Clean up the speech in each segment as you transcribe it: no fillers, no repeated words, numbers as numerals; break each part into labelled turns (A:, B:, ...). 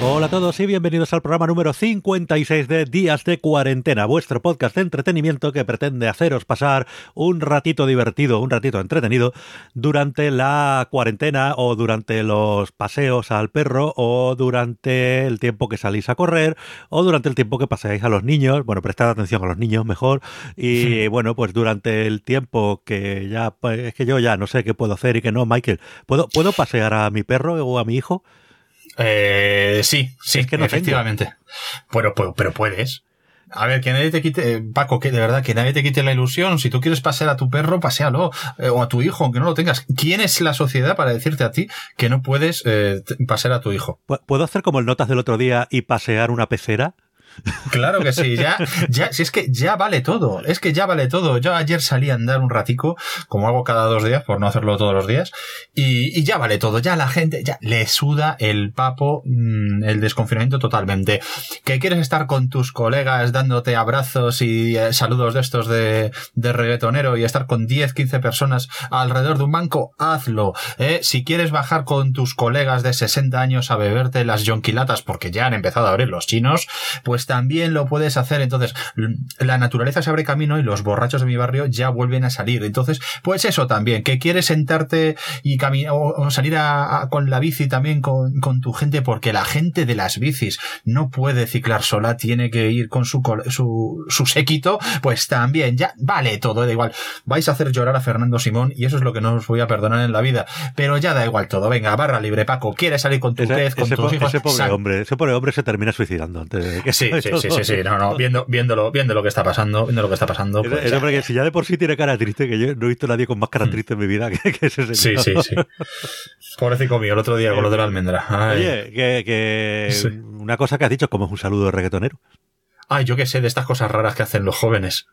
A: Hola a todos y bienvenidos al programa número 56 de Días de Cuarentena, vuestro podcast de entretenimiento que pretende haceros pasar un ratito divertido, un ratito entretenido durante la cuarentena o durante los paseos al perro o durante el tiempo que salís a correr o durante el tiempo que paseáis a los niños. Bueno, prestad atención a los niños mejor y bueno, pues durante el tiempo que ya, pues, es que yo ya no sé qué puedo hacer y qué no. Michael, ¿puedo pasear a mi perro o a mi hijo?
B: Sí,
A: es que no
B: efectivamente. Pero puedes. A ver, que nadie te quite, Paco, que de verdad, que nadie te quite la ilusión. Si tú quieres pasear a tu perro, paséalo. O a tu hijo, aunque no lo tengas. ¿Quién es la sociedad para decirte a ti que no puedes pasear a tu hijo?
A: ¿Puedo hacer como el notas del otro día y pasear una pecera?
B: Claro que sí, si es que ya vale todo, es que ya vale todo. Yo ayer salí a andar un ratico, como hago cada 2 días, por no hacerlo todos los días, y ya vale todo, ya la gente, ya le suda el papo, el desconfinamiento totalmente. Que quieres estar con tus colegas dándote abrazos y saludos de estos de reggaetonero y estar con 10, 15 personas alrededor de un banco, hazlo. Si quieres bajar con tus colegas de 60 años a beberte las yonquilatas porque ya han empezado a abrir los chinos, pues también lo puedes hacer. Entonces, la naturaleza se abre camino y los borrachos de mi barrio ya vuelven a salir. Entonces, pues eso también, que quieres sentarte y caminar o salir con la bici también con tu gente, porque la gente de las bicis no puede ciclar sola, tiene que ir con su séquito, pues también, ya vale todo, da igual. Vais a hacer llorar a Fernando Simón y eso es lo que no os voy a perdonar en la vida, pero ya da igual todo. Venga, barra libre, Paco, ¿quieres salir con tu pez, con tus hijos?
A: Ese pobre hombre se termina suicidando antes de que
B: Sí, no, viendo lo que está pasando, pues
A: es hombre que si ya de por sí tiene cara triste, que yo no he visto a nadie con más cara triste en mi vida que ese señor.
B: Sí. Pobrecito mío, el otro día con lo de la almendra. Ay.
A: Oye, sí. Una cosa que has dicho, como es un saludo de reggaetonero.
B: Ay, yo qué sé, de estas cosas raras que hacen los jóvenes.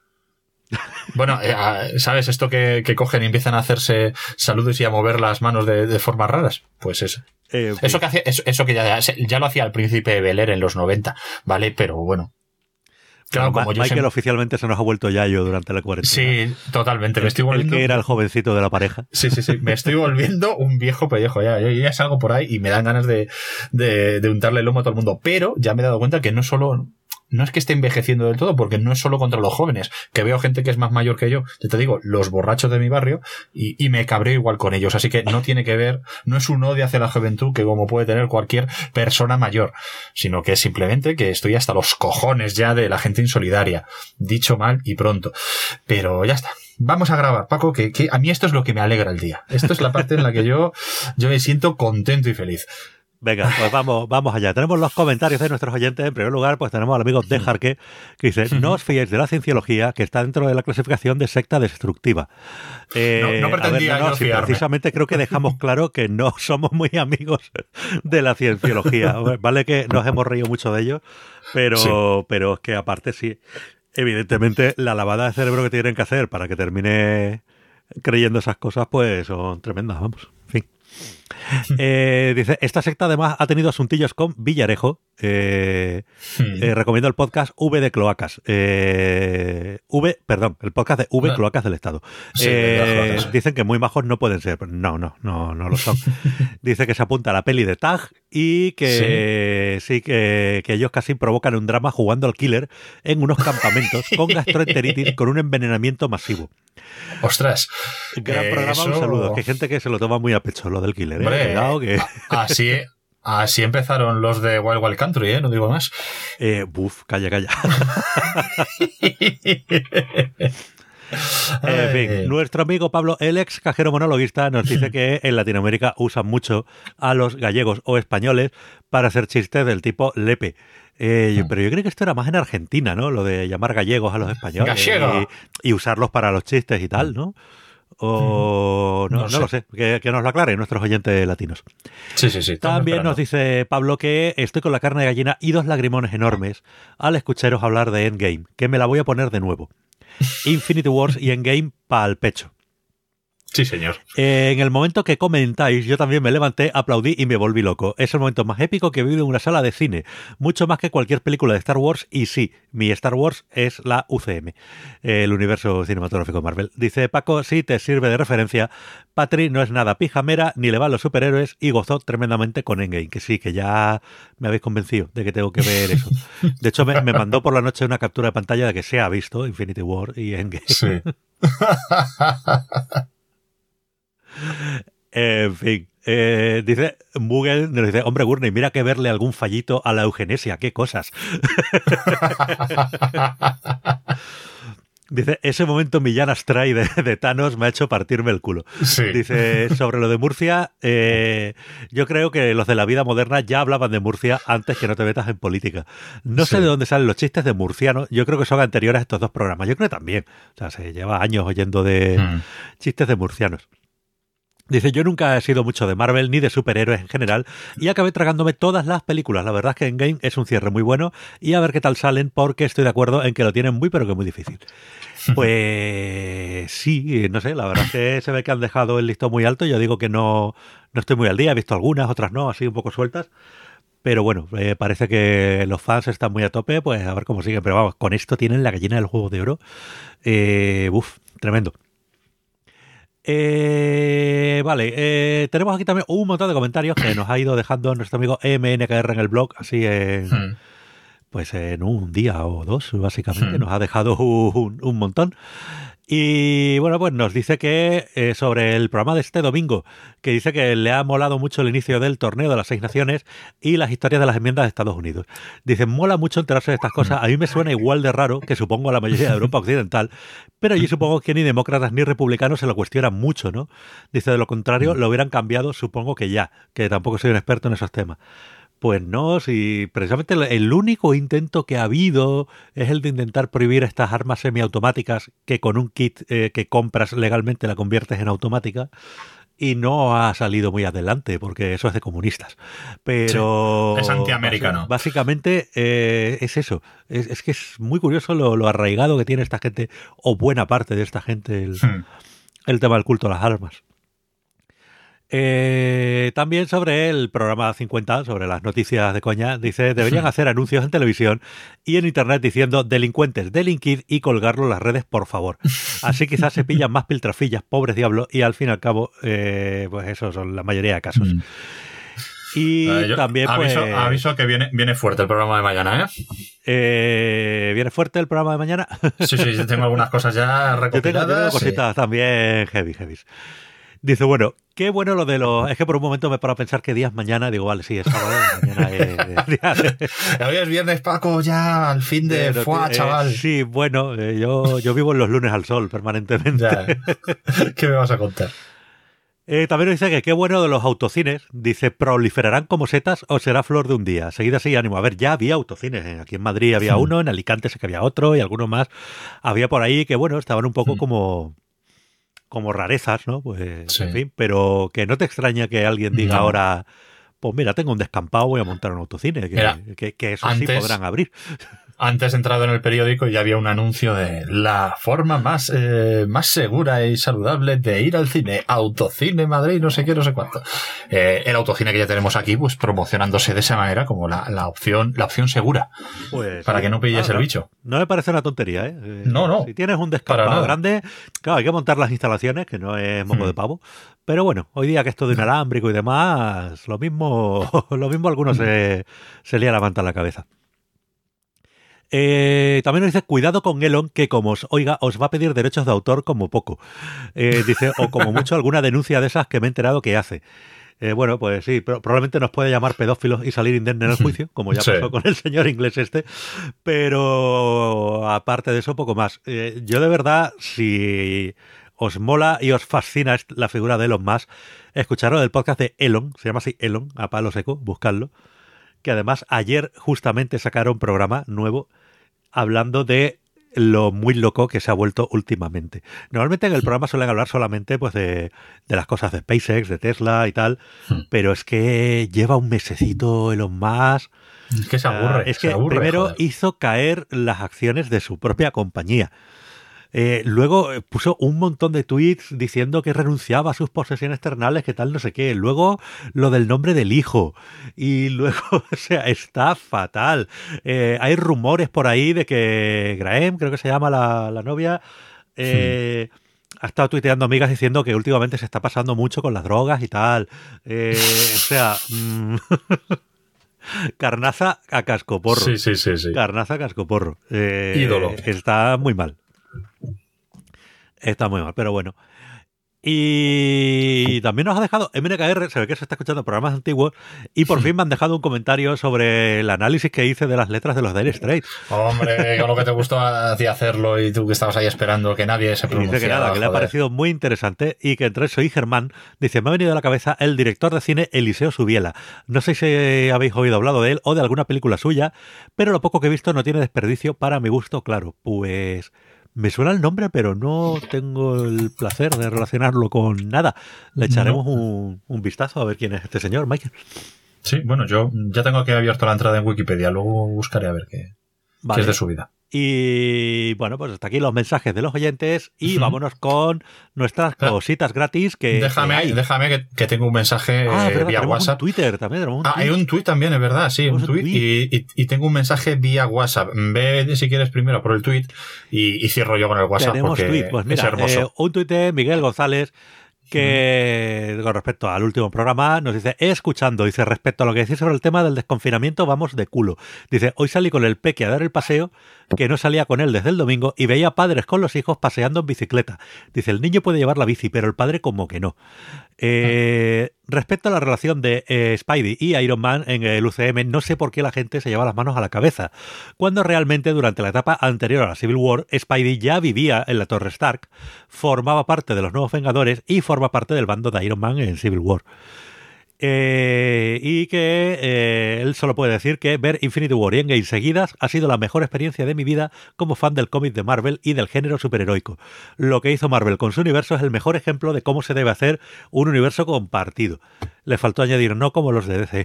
B: Bueno, ¿sabes? Esto que cogen y empiezan a hacerse saludos y a mover las manos de formas raras. Pues eso. Eso que hace, eso que ya lo hacía el príncipe Bel-Air en los 90, ¿vale? Pero bueno.
A: Claro, como Michael oficialmente se nos ha vuelto yayo durante la cuarentena.
B: Sí, totalmente. Me estoy volviendo...
A: El que era el jovencito de la pareja.
B: Sí. Me estoy volviendo un viejo pellejo. Ya salgo por ahí y me dan ganas de untarle el lomo a todo el mundo. Pero ya me he dado cuenta que no es que esté envejeciendo del todo, porque no es solo contra los jóvenes, que veo gente que es más mayor que yo te digo, los borrachos de mi barrio, y me cabreo igual con ellos, así que no tiene que ver, no es un odio hacia la juventud que como puede tener cualquier persona mayor, sino que es simplemente que estoy hasta los cojones ya de la gente insolidaria, dicho mal y pronto, pero ya está. Vamos a grabar, Paco, que a mí esto es lo que me alegra el día, esto es la parte en la que yo me siento contento y feliz.
A: Venga, pues vamos allá. Tenemos los comentarios de nuestros oyentes. En primer lugar, pues tenemos al amigo de Jarque, que dice: no os fiéis de la cienciología, que está dentro de la clasificación de secta destructiva.
B: No pretendía yo fiarme.
A: Precisamente creo que dejamos claro que no somos muy amigos de la cienciología. Vale que nos hemos reído mucho de ellos, pero es que aparte sí, evidentemente la lavada de cerebro que tienen que hacer para que termine creyendo esas cosas, pues son tremendas, vamos. En fin. Dice, esta secta además ha tenido asuntillos con Villarejo. Recomiendo el podcast V de Cloacas. El podcast de V Cloacas del Estado.
B: Sí,
A: dicen que muy majos no pueden ser. No lo son. Dice que se apunta a la peli de Tag y que que ellos casi provocan un drama jugando al killer en unos campamentos con gastroenteritis con un envenenamiento masivo.
B: Ostras.
A: Gran programa, un saludo. Que hay gente que se lo toma muy a pecho, lo del killer.
B: Hombre,
A: cuidado que...
B: Así empezaron los de Wild Wild Country, no digo más.
A: Calla. En fin, nuestro amigo Pablo, el ex cajero monologuista, nos dice que en Latinoamérica usan mucho a los gallegos o españoles para hacer chistes del tipo lepe. Pero yo creo que esto era más en Argentina, ¿no? Lo de llamar gallegos a los españoles y usarlos para los chistes y tal, ¿no? O no lo sé, que nos lo aclaren nuestros oyentes latinos.
B: Sí.
A: También nos dice Pablo que estoy con la carne de gallina y 2 lagrimones enormes al escucharos hablar de Endgame, que me la voy a poner de nuevo. Infinity Wars y Endgame pa'l pecho.
B: Sí, señor.
A: En el momento que comentáis, yo también me levanté, aplaudí y me volví loco. Es el momento más épico que he vivido en una sala de cine. Mucho más que cualquier película de Star Wars. Y sí, mi Star Wars es la UCM, el universo cinematográfico Marvel. Dice Paco, sí, te sirve de referencia. Patri no es nada pijamera, ni le van los superhéroes y gozó tremendamente con Endgame. Que sí, que ya me habéis convencido de que tengo que ver eso. De hecho, me mandó por la noche una captura de pantalla de que se ha visto Infinity War y Endgame.
B: Sí.
A: En fin, dice Mugen, nos dice, hombre Gurney, mira que verle algún fallito a la eugenesia, qué cosas. Dice, ese momento Millán Astray de Thanos me ha hecho partirme el culo.
B: Sí.
A: Dice, sobre lo de Murcia, yo creo que los de la vida moderna ya hablaban de Murcia antes que no te metas en política. No sé de dónde salen los chistes de murciano, yo creo que son anteriores a estos dos programas. Yo creo que también. O sea, se lleva años oyendo de chistes de murcianos. Dice, yo nunca he sido mucho de Marvel ni de superhéroes en general y acabé tragándome todas las películas. La verdad es que Endgame es un cierre muy bueno y a ver qué tal salen porque estoy de acuerdo en que lo tienen muy pero que muy difícil. Pues sí, no sé, la verdad es que se ve que han dejado el listón muy alto. Yo digo que no estoy muy al día, he visto algunas, otras no, así un poco sueltas. Pero bueno, parece que los fans están muy a tope, pues a ver cómo siguen. Pero vamos, con esto tienen la gallina del huevo de oro. Tremendo. Vale, tenemos aquí también un montón de comentarios que nos ha ido dejando nuestro amigo MNKR en el blog, así pues en un día o dos, básicamente, nos ha dejado un montón. Y bueno, pues nos dice que sobre el programa de este domingo, que dice que le ha molado mucho el inicio del torneo de las 6 naciones y las historias de las enmiendas de Estados Unidos. Dice, mola mucho enterarse de estas cosas. A mí me suena igual de raro que supongo a la mayoría de Europa Occidental, pero allí supongo que ni demócratas ni republicanos se lo cuestionan mucho, ¿no? Dice, de lo contrario, lo hubieran cambiado, supongo que ya, que tampoco soy un experto en esos temas. Pues no, si precisamente el único intento que ha habido es el de intentar prohibir estas armas semiautomáticas que con un kit que compras legalmente la conviertes en automática y no ha salido muy adelante porque eso es de comunistas. Pero
B: sí, es antiamericano.
A: Básicamente es eso. Es que es muy curioso lo arraigado que tiene esta gente o buena parte de esta gente el tema del culto a las armas. También sobre el programa 50, sobre las noticias de coña, dice, deberían hacer anuncios en televisión y en internet diciendo delincuentes, delinquid y colgarlo en las redes, por favor. Así quizás se pillan más piltrafillas, pobres diablos, y al fin y al cabo, pues eso son la mayoría de casos. Y también pues...
B: Aviso que viene fuerte el programa de mañana,
A: ¿Viene fuerte el programa de mañana?
B: Sí, tengo algunas cosas ya recopiladas.
A: Yo tengo cositas también heavy. Dice, bueno, qué bueno lo de los... Es que por un momento me paro a pensar qué día es mañana. Digo, vale, sí, es sábado, mañana es...
B: Hoy es viernes, Paco, ya al fin de... ¡Fua, chaval!
A: Sí, bueno, yo vivo en los lunes al sol permanentemente.
B: Ya. ¿Qué me vas a contar?
A: También nos dice que qué bueno de los autocines. Dice, ¿proliferarán como setas o será flor de un día? Seguida así, ánimo. A ver, ya había autocines. Aquí en Madrid había uno, en Alicante sé que había otro y algunos más. Había por ahí que, bueno, estaban un poco como rarezas, ¿no? Pues, sí. En fin, pero que no te extraña que alguien diga ahora, pues mira, tengo un descampado, voy a montar un autocine, que eso antes, sí podrán abrir.
B: Antes he entrado en el periódico y ya había un anuncio de la forma más segura y saludable de ir al cine, Autocine Madrid, no sé qué, no sé cuánto. El autocine que ya tenemos aquí, pues promocionándose de esa manera como la opción segura, pues, para que no pilles el bicho.
A: No me parece una tontería, ¿eh?
B: No.
A: Si tienes un descampado grande, claro, hay que montar las instalaciones, que no es moco de pavo. Pero bueno, hoy día que esto de inalámbrico y demás, lo mismo algunos se lía la manta a la cabeza. También nos dice, cuidado con Elon, que como os oiga, os va a pedir derechos de autor como poco. Dice, o como mucho alguna denuncia de esas que me he enterado que hace. Bueno, pues sí, probablemente nos puede llamar pedófilos y salir indemne en el juicio, como ya pasó con el señor inglés este. Pero aparte de eso, poco más. Yo de verdad, si os mola y os fascina la figura de Elon Musk, escucharos el podcast de Elon, se llama así Elon, a palo seco, buscadlo. Que además ayer justamente sacaron un programa nuevo hablando de lo muy loco que se ha vuelto últimamente. Normalmente en el programa suelen hablar solamente pues de las cosas de SpaceX, de Tesla y tal, pero es que lleva un mesecito Elon Musk.
B: Es que se aburre.
A: Es que primero hizo caer las acciones de su propia compañía. Luego puso un montón de tweets diciendo que renunciaba a sus posesiones terrenales, que tal no sé qué. Luego lo del nombre del hijo. Y luego, o sea, está fatal. Hay rumores por ahí de que Graham, creo que se llama la novia, ha estado tuiteando amigas diciendo que últimamente se está pasando mucho con las drogas y tal. O sea... Carnaza a cascoporro.
B: Sí.
A: Carnaza a cascoporro.
B: Ídolo.
A: Está muy mal. Está muy mal, pero bueno. Y también nos ha dejado MNKR, se ve que se está escuchando programas antiguos, y por fin me han dejado un comentario sobre el análisis que hice de las letras de los Dire Straits.
B: Hombre, con lo que te gustó a ti hacerlo y tú que estabas ahí esperando que nadie se pronunciara.
A: Dice que nada, que le ha parecido muy interesante y que entre eso y Germán, dice, me ha venido a la cabeza el director de cine Eliseo Subiela. No sé si habéis oído hablar de él o de alguna película suya, pero lo poco que he visto no tiene desperdicio para mi gusto, claro. Pues... me suena el nombre, pero no tengo el placer de relacionarlo con nada. Le echaremos un vistazo a ver quién es este señor, Michael.
B: Sí, bueno, yo ya tengo aquí abierto la entrada en Wikipedia. Luego buscaré a ver qué es de su vida.
A: Y bueno, pues hasta aquí los mensajes de los oyentes y vámonos con nuestras cositas gratis que
B: déjame que tengo un mensaje vía WhatsApp.
A: Un Twitter también.
B: Hay un tweet también, es verdad, sí, un tweet y tengo un mensaje vía WhatsApp. Ve si quieres primero por el tweet y cierro yo con el WhatsApp.
A: Tenemos
B: porque
A: tweet, pues mira,
B: es hermoso.
A: Un tweet de Miguel González que con respecto al último programa nos dice, escuchando, dice, respecto a lo que decís sobre el tema del desconfinamiento, vamos de culo. Dice, hoy salí con el peque a dar el paseo, que no salía con él desde el domingo, y veía padres con los hijos paseando en bicicleta. Dice, el niño puede llevar la bici, pero el padre como que no. Respecto a la relación de Spidey y Iron Man en el UCM, no sé por qué la gente se lleva las manos a la cabeza, cuando realmente durante la etapa anterior a la Civil War, Spidey ya vivía en la Torre Stark, formaba parte de los Nuevos Vengadores y forma parte del bando de Iron Man en Civil War. Y que él solo puede decir que ver Infinity War y Endgame seguidas ha sido la mejor experiencia de mi vida como fan del cómic de Marvel y del género superheroico. Lo que hizo Marvel con su universo es el mejor ejemplo de cómo se debe hacer un universo compartido. Le faltó añadir no como los de DC.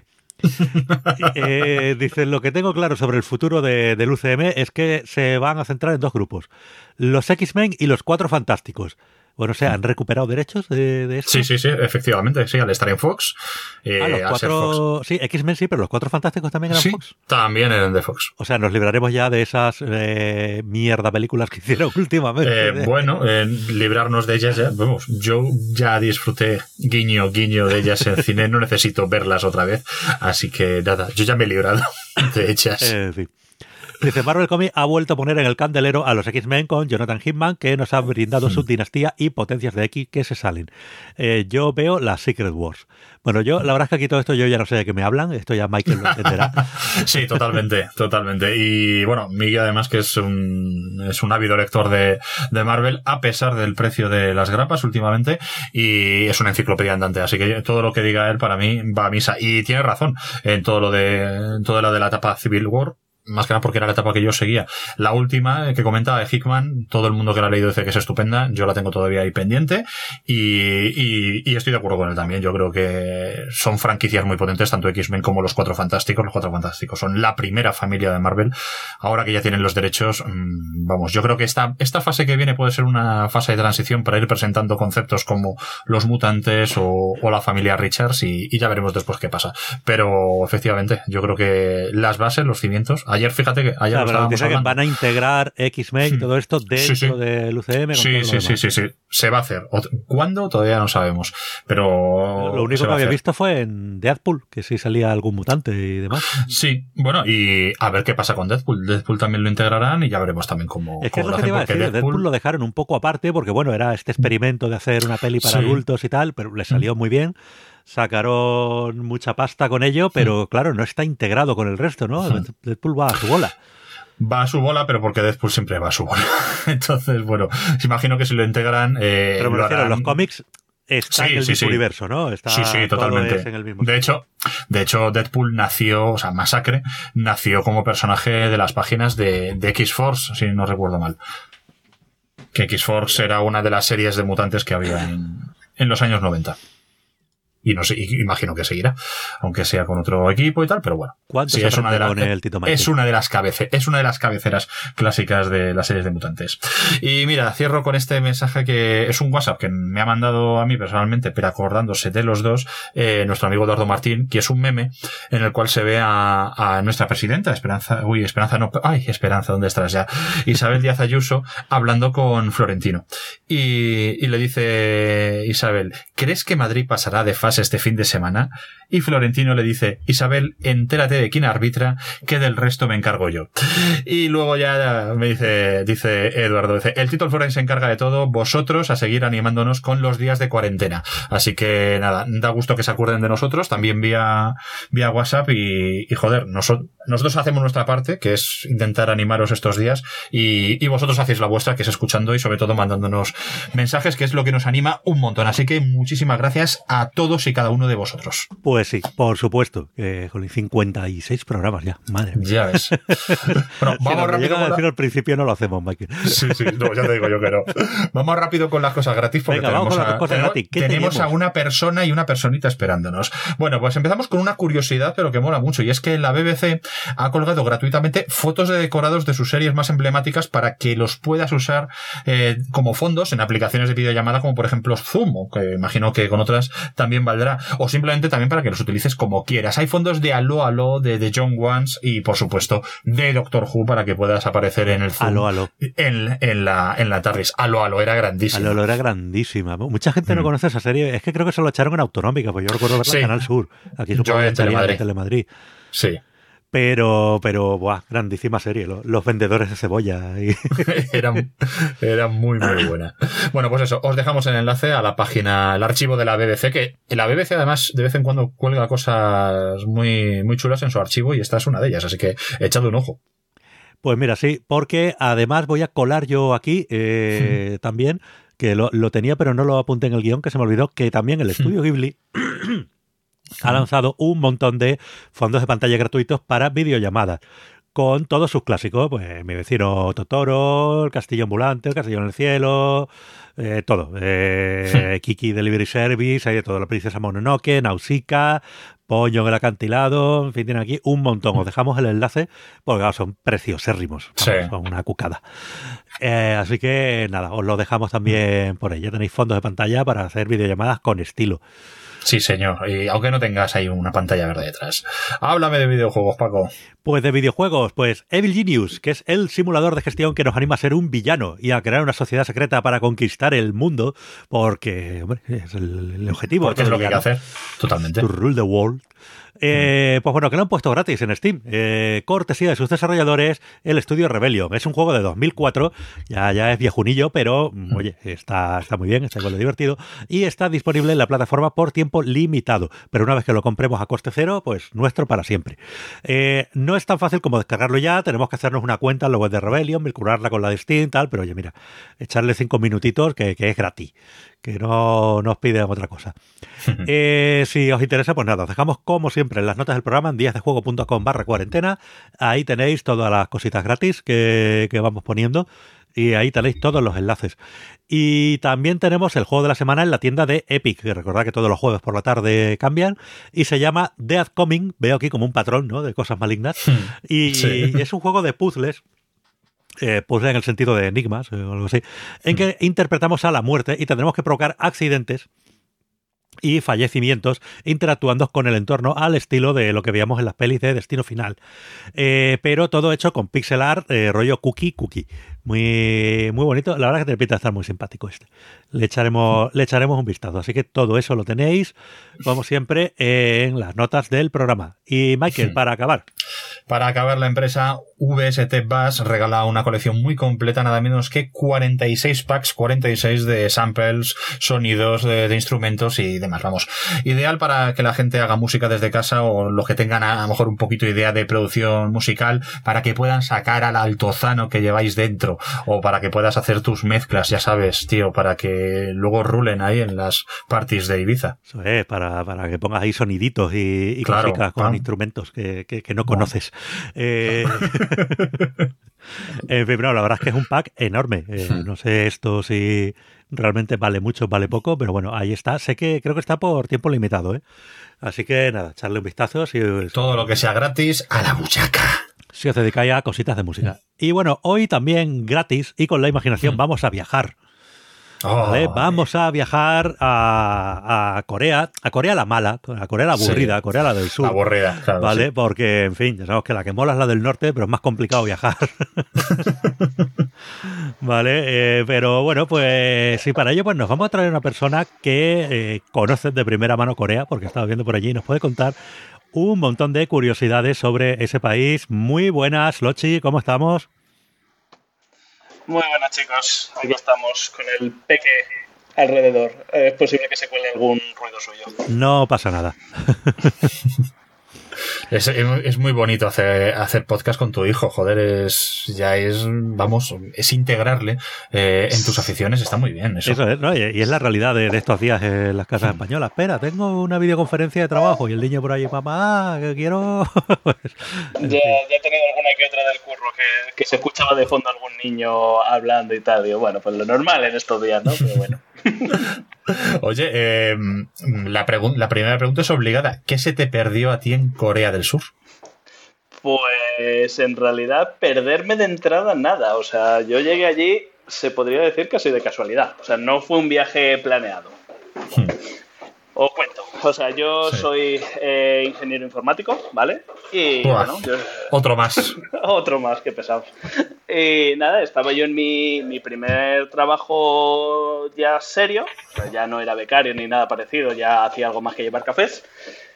A: Dice, lo que tengo claro sobre el futuro del UCM es que se van a centrar en dos grupos, los X-Men y los Cuatro Fantásticos. Bueno, o sea, ¿han recuperado derechos de esto?
B: Sí, efectivamente, sí, al estar en Fox.
A: Los cuatro... Fox. Sí, X-Men sí, pero los Cuatro Fantásticos también eran Fox.
B: Sí, también eran de Fox.
A: O sea, nos libraremos ya de esas mierda películas que hicieron últimamente.
B: Librarnos de ellas ya, vamos, yo ya disfruté guiño de ellas en cine, no necesito verlas otra vez, así que nada, yo ya me he librado de ellas.
A: Sí. Dice, Marvel Comics ha vuelto a poner en el candelero a los X-Men con Jonathan Hickman, que nos ha brindado su dinastía y potencias de X que se salen. Yo veo la Secret Wars. Bueno, la verdad es que aquí todo esto yo ya no sé de qué me hablan, esto ya Michael lo entenderá.
B: Sí, totalmente. Y bueno, Miguel además que es un ávido lector de Marvel, a pesar del precio de las grapas últimamente, y es una enciclopedia andante, así que todo lo que diga él para mí va a misa. Y tiene razón en todo lo de la etapa Civil War, más que nada porque era la etapa que yo seguía. La última que comentaba de Hickman, todo el mundo que la ha leído dice que es estupenda, yo la tengo todavía ahí pendiente y estoy de acuerdo con él también. Yo creo que son franquicias muy potentes, tanto X-Men como los Cuatro Fantásticos. Los Cuatro Fantásticos son la primera familia de Marvel. Ahora que ya tienen los derechos, vamos, yo creo que esta fase que viene puede ser una fase de transición para ir presentando conceptos como los mutantes o la familia Richards y ya veremos después qué pasa. Pero efectivamente, yo creo que las bases, los cimientos. Ayer, fíjate que ayer
A: dice que van a integrar X-Men y todo esto dentro del UCM.
B: Sí. Se va a hacer. ¿Cuándo? Todavía no sabemos. Pero
A: lo único que había visto fue en Deadpool, que sí salía algún mutante y demás.
B: Sí, bueno, y a ver qué pasa con Deadpool. Deadpool también lo integrarán y ya veremos también cómo.
A: Es que es lo que te iba a decir. Deadpool lo dejaron un poco aparte porque, bueno, era este experimento de hacer una peli para adultos y tal, pero le salió muy bien. Sacaron mucha pasta con ello, pero claro, no está integrado con el resto, ¿no? Deadpool va a su bola.
B: Va a su bola, pero porque Deadpool siempre va a su bola. Entonces, bueno, imagino que si lo integran...
A: pero me refiero, los cómics están en el mismo universo, ¿no? Está
B: totalmente.
A: En el mismo
B: de hecho, Deadpool nació, o sea, Masacre, nació como personaje de las páginas de X-Force, si no recuerdo mal. Que X-Force era una de las series de mutantes que había en los años 90. Y no sé, imagino que seguirá, aunque sea con otro equipo y tal, pero bueno.
A: ¿Cuánto se
B: es una de
A: con el Tito Martín?
B: Es una de las cabeceras clásicas de las series de mutantes. Y mira, cierro con este mensaje que es un WhatsApp que me ha mandado a mí personalmente, pero acordándose de los dos, nuestro amigo Eduardo Martín, que es un meme en el cual se ve a nuestra presidenta, Esperanza, ¿dónde estás ya? Isabel Díaz Ayuso, hablando con Florentino. Y le dice Isabel, ¿crees que Madrid pasará de fase este fin de semana? Y Florentino le dice, Isabel, entérate de quién arbitra, que del resto me encargo yo. Y luego ya me dice Eduardo, el Tito Florent se encarga de todo, vosotros a seguir animándonos con los días de cuarentena. Así que nada, da gusto que se acuerden de nosotros, también vía WhatsApp y joder, nosotros hacemos nuestra parte, que es intentar animaros estos días, y vosotros hacéis la vuestra, que es escuchando y sobre todo mandándonos mensajes, que es lo que nos anima un montón. Así que muchísimas gracias a todos y cada uno de vosotros.
A: Pues sí, por supuesto. Con 56 programas ya, madre mía.
B: Ya ves. Bueno, vamos rápido.
A: Decir al principio no lo hacemos, Michael.
B: Sí, no, ya te digo yo que no. Vamos rápido con las cosas gratis, porque tenemos a una persona y una personita esperándonos. Bueno, pues empezamos con una curiosidad, pero que mola mucho, y es que la BBC ha colgado gratuitamente fotos de decorados de sus series más emblemáticas para que los puedas usar como fondos en aplicaciones de videollamada, como por ejemplo Zoom, o que imagino que con otras también valdrá, o simplemente también para que los utilices como quieras. Hay fondos de Aló, de John Wans y por supuesto de Doctor Who para que puedas aparecer en el Zoom.
A: Aló.
B: En la TARDIS. Aló era grandísima.
A: Aló era grandísima. Mucha gente no conoce esa serie. Es que creo que se lo echaron en Autonómica, pues yo recuerdo verla en Canal Sur. Aquí supongo que en Telemadrid.
B: Sí.
A: Pero, buah, grandísima serie. Los vendedores de cebolla.
B: Era muy buena. Bueno, pues eso, os dejamos el enlace a la página, el archivo de la BBC, que la BBC además de vez en cuando cuelga cosas muy, muy chulas en su archivo y esta es una de ellas, así que echad un ojo.
A: Pues mira, sí, porque además voy a colar yo aquí también, que lo tenía pero no lo apunté en el guión, que se me olvidó, que también el estudio Ghibli ha lanzado un montón de fondos de pantalla gratuitos para videollamadas, con todos sus clásicos, pues Mi vecino Totoro, El castillo ambulante, El castillo en el cielo, todo. Kiki Delivery Service, hay de todo. La princesa Mononoke, Nausicaa, Pollo en el acantilado, en fin, tienen aquí un montón. Os dejamos el enlace, porque claro, son preciosérrimos. Son una cucada. Así que nada, os lo dejamos también por ahí. Ya tenéis fondos de pantalla para hacer videollamadas con estilo.
B: Sí, señor. Y aunque no tengas ahí una pantalla verde detrás. Háblame de videojuegos, Paco.
A: Pues de videojuegos, pues Evil Genius, que es el simulador de gestión que nos anima a ser un villano y a crear una sociedad secreta para conquistar el mundo, porque, hombre, es el objetivo.
B: Porque es lo que hay que hacer. Totalmente.
A: To rule the world. Pues bueno, que lo han puesto gratis en Steam. Cortesía de sus desarrolladores, el estudio Rebellion. Es un juego de 2004, ya es viejunillo, pero oye, está muy bien, está igual de divertido y está disponible en la plataforma por tiempo limitado. Pero una vez que lo compremos a coste cero, pues nuestro para siempre. No es tan fácil como descargarlo ya, tenemos que hacernos una cuenta en la web de Rebellion, vincularla con la de Steam, tal, pero oye, mira, echarle 5 minutitos que es gratis, que no nos piden otra cosa. Si os interesa, pues nada, os dejamos como siempre en las notas del programa en díasdejuego.com/cuarentena. Ahí tenéis todas las cositas gratis que vamos poniendo y ahí tenéis todos los enlaces. Y también tenemos el juego de la semana en la tienda de Epic, que recordad que todos los jueves por la tarde cambian, y se llama Death Coming, veo aquí como un patrón, ¿no?, de cosas malignas, y es un juego de puzzles, puzzles en el sentido de enigmas o algo así, en que interpretamos a la muerte y tendremos que provocar accidentes y fallecimientos interactuando con el entorno al estilo de lo que veíamos en las pelis de Destino Final, pero todo hecho con pixel art, rollo cookie, muy bonito. La verdad es que te pinta estar muy simpático este. Le echaremos un vistazo, así que todo eso lo tenéis como siempre en las notas del programa. Y Michael, para acabar
B: la empresa VST Bass regala una colección muy completa, nada menos que 46 packs, 46 de samples, sonidos de instrumentos y demás. Vamos, ideal para que la gente haga música desde casa, o los que tengan a lo mejor un poquito de idea de producción musical, para que puedan sacar al altozano que lleváis dentro, o para que puedas hacer tus mezclas, ya sabes, tío, para que luego rulen ahí en las parties de Ibiza.
A: Eso es, para que pongas ahí soniditos y
B: claro,
A: cositas con instrumentos que no conoces. En fin, no, la verdad es que es un pack enorme. No sé esto si realmente vale mucho, vale poco, pero bueno, ahí está. Creo que está por tiempo limitado, ¿eh? Así que nada, echarle un vistazo.
B: Todo lo que sea gratis, a la buchaca.
A: Si os dedicáis a cositas de música. Y bueno, hoy también gratis y con la imaginación vamos a viajar. ¿Vale? Vamos a viajar a Corea la mala, a Corea la aburrida, a Corea la del sur.
B: La aburrida, claro.
A: ¿Vale? Sí. Porque, en fin, ya sabemos que la que mola es la del norte, pero es más complicado viajar. ¿Vale? Pero bueno, pues sí, para ello pues nos vamos a traer una persona que conoce de primera mano Corea, porque estaba viendo por allí y nos puede contar un montón de curiosidades sobre ese país. Muy buenas, Lochi, ¿cómo estamos?
C: Muy buenas, chicos. Aquí estamos con el peque alrededor. Es posible que se cuele algún ruido suyo.
A: No pasa nada.
B: Es muy bonito hacer podcast con tu hijo, joder, es integrarle en tus aficiones, está muy bien eso.
A: Eso es, ¿no? Y es la realidad de estos días en las casas españolas. Espera, tengo una videoconferencia de trabajo y el niño por ahí, mamá, que quiero...
C: Ya he tenido alguna que otra del curro que se escuchaba de fondo algún niño hablando y tal. Digo, bueno, pues lo normal en estos días, ¿no? Pero bueno.
B: Oye, la primera pregunta es obligada. ¿Qué se te perdió a ti en Corea del Sur?
C: Pues en realidad perderme de entrada nada. O sea, yo llegué allí, se podría decir casi de casualidad. O sea, no fue un viaje planeado. Os cuento. O sea, yo soy ingeniero informático, ¿vale? Y bueno,
B: otro más.
C: Otro más, qué pesado. Y nada, estaba yo en mi primer trabajo ya serio. O sea, ya no era becario ni nada parecido, ya hacía algo más que llevar cafés.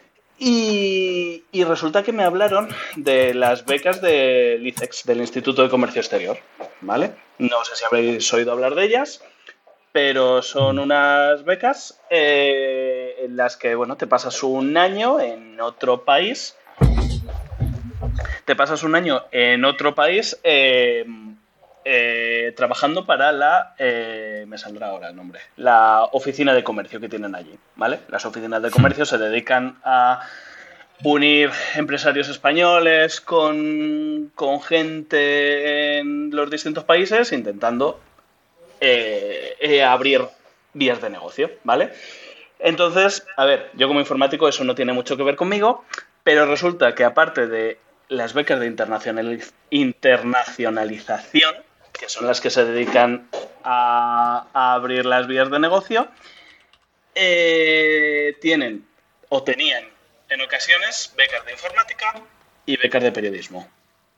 C: Y resulta que me hablaron de las becas del ICEX, del Instituto de Comercio Exterior, ¿vale? No sé si habréis oído hablar de ellas, pero son unas becas en las que, bueno, te pasas un año en otro país. Trabajando para me saldrá ahora el nombre, la oficina de comercio que tienen allí, ¿vale? Las oficinas de comercio se dedican a unir empresarios españoles con gente en los distintos países intentando abrir vías de negocio, ¿vale? Entonces, a ver, yo como informático eso no tiene mucho que ver conmigo, pero resulta que aparte de las becas de internacionalización, que son las que se dedican a abrir las vías de negocio, tenían en ocasiones becas de informática y becas de periodismo.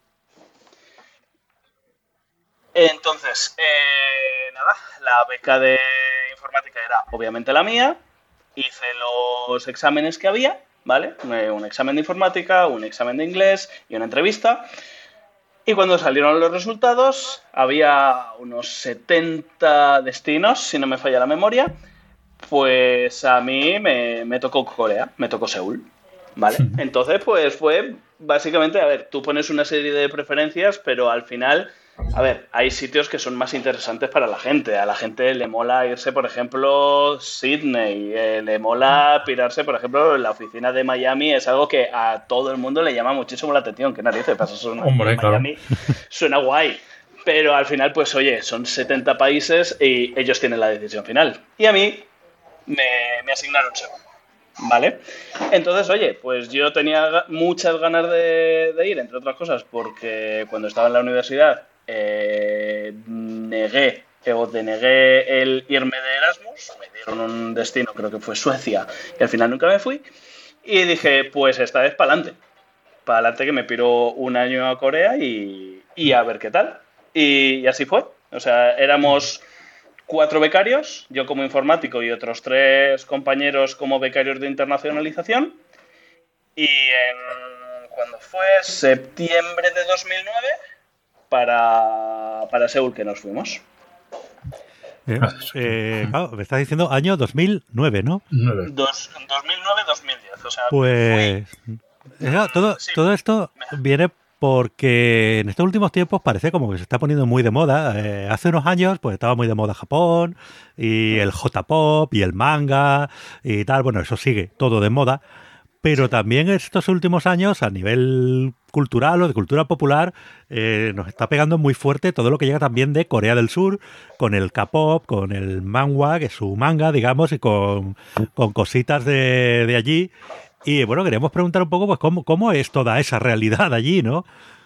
C: Entonces, nada, la beca de informática era obviamente la mía, hice los exámenes que había, ¿vale? Un examen de informática, un examen de inglés y una entrevista. Y cuando salieron los resultados, había unos 70 destinos, si no me falla la memoria, pues a mí me tocó Corea, me tocó Seúl, ¿vale? Entonces, pues fue básicamente, a ver, tú pones una serie de preferencias, pero al final, a ver, hay sitios que son más interesantes para la gente. A la gente le mola irse, por ejemplo, Sydney, le mola pirarse, por ejemplo, la oficina de Miami es algo que a todo el mundo le llama muchísimo la atención. ¿Qué narices pasa?
B: Hombre,
C: Miami suena guay, pero al final, pues oye, son 70 países y ellos tienen la decisión final. Y a mí me asignaron Seúl, ¿vale? Entonces, oye, pues yo tenía muchas ganas de ir, entre otras cosas, porque cuando estaba en la universidad denegué el irme de Erasmus, me dieron un destino, creo que fue Suecia, y al final nunca me fui, y dije, pues esta vez para adelante que me piro un año a Corea y a ver qué tal, y así fue. O sea, éramos 4 becarios, yo como informático y otros 3 compañeros como becarios de internacionalización, y cuando fue septiembre de 2009 para Seúl que nos fuimos.
A: Claro, me estás diciendo año 2009, ¿no?
C: 2009-2010, o sea...
A: Pues... todo esto viene porque en estos últimos tiempos parece como que se está poniendo muy de moda. Hace unos años pues estaba muy de moda Japón y el J-pop y el manga y tal. Bueno, eso sigue todo de moda. Pero también estos últimos años, a nivel cultural o de cultura popular, nos está pegando muy fuerte todo lo que llega también de Corea del Sur, con el K-pop, con el manhwa, que es su manga, digamos, y con cositas de allí. Y bueno, queríamos preguntar un poco pues cómo es toda esa realidad allí, ¿no?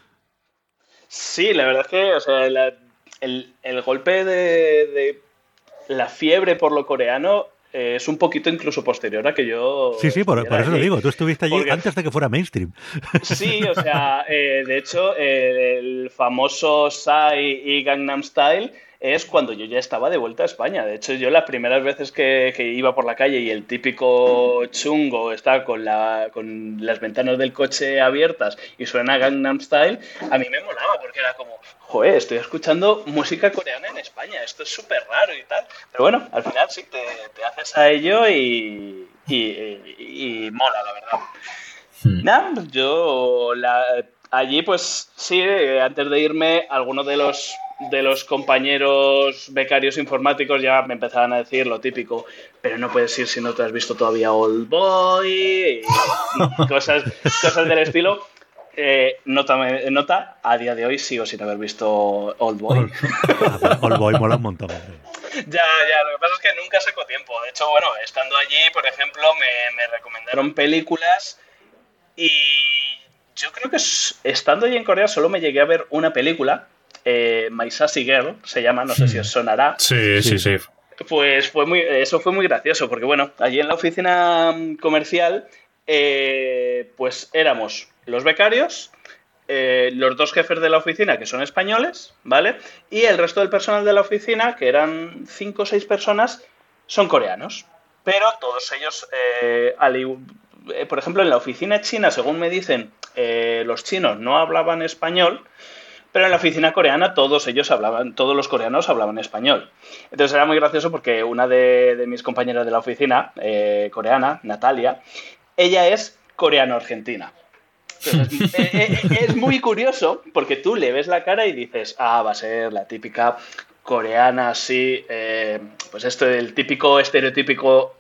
C: Sí, la verdad es que, o sea, el golpe de la fiebre por lo coreano es un poquito incluso posterior a que yo...
A: Sí, por eso lo digo, tú estuviste allí
C: porque,
A: antes de que fuera mainstream.
C: Sí, o sea, de hecho, el famoso Psy y Gangnam Style es cuando yo ya estaba de vuelta a España. De hecho, yo las primeras veces que iba por la calle y el típico chungo está con las ventanas del coche abiertas y suena Gangnam Style, a mí me molaba porque era como, joder, estoy escuchando música coreana en España, esto es súper raro y tal. Pero bueno, al final sí, te haces a ello y mola, la verdad. Nah, allí pues sí, antes de irme, algunos de los compañeros becarios informáticos ya me empezaban a decir lo típico, pero no puedes ir si no te has visto todavía Old Boy y cosas del estilo. Nota, a día de hoy sigo sin haber visto Old Boy.
A: Old Boy mola un montón.
C: Ya, lo que pasa es que nunca saco tiempo. De hecho, bueno, estando allí, por ejemplo, me recomendaron películas y yo creo que estando allí en Corea solo me llegué a ver una película, My Sassy Girl, se llama, no sé si os sonará.
B: Sí.
C: Pues eso fue muy gracioso, porque bueno, allí en la oficina comercial, pues éramos los becarios, los dos jefes de la oficina, que son españoles, ¿vale? Y el resto del personal de la oficina, que eran 5 o 6 personas, son coreanos. Pero todos ellos, por ejemplo, en la oficina china, según me dicen, los chinos no hablaban español, pero en la oficina coreana todos los coreanos hablaban español. Entonces era muy gracioso porque una de mis compañeras de la oficina, coreana, Natalia, ella es coreano-argentina. Entonces, es muy curioso porque tú le ves la cara y dices, va a ser la típica coreana así, pues esto del típico estereotipo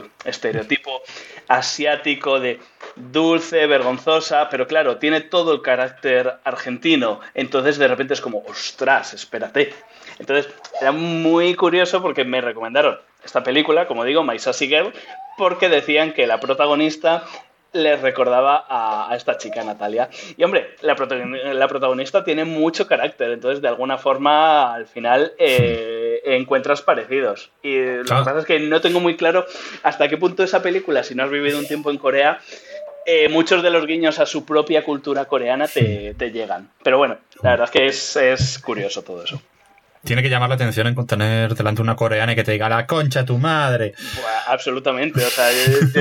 C: asiático de dulce, vergonzosa, pero claro, tiene todo el carácter argentino, entonces de repente es como, ostras, espérate. Entonces era muy curioso porque me recomendaron esta película, como digo, My Sassy Girl, porque decían que la protagonista les recordaba a esta chica, Natalia. Y hombre, la protagonista tiene mucho carácter, entonces de alguna forma al final encuentras parecidos. Y lo que pasa es que no tengo muy claro hasta qué punto esa película, si no has vivido un tiempo en Corea, muchos de los guiños a su propia cultura coreana te llegan. Pero bueno, la verdad es que es curioso todo eso.
B: Tiene que llamar la atención en tener delante una coreana y que te diga la concha tu madre.
C: Bueno, absolutamente, o sea,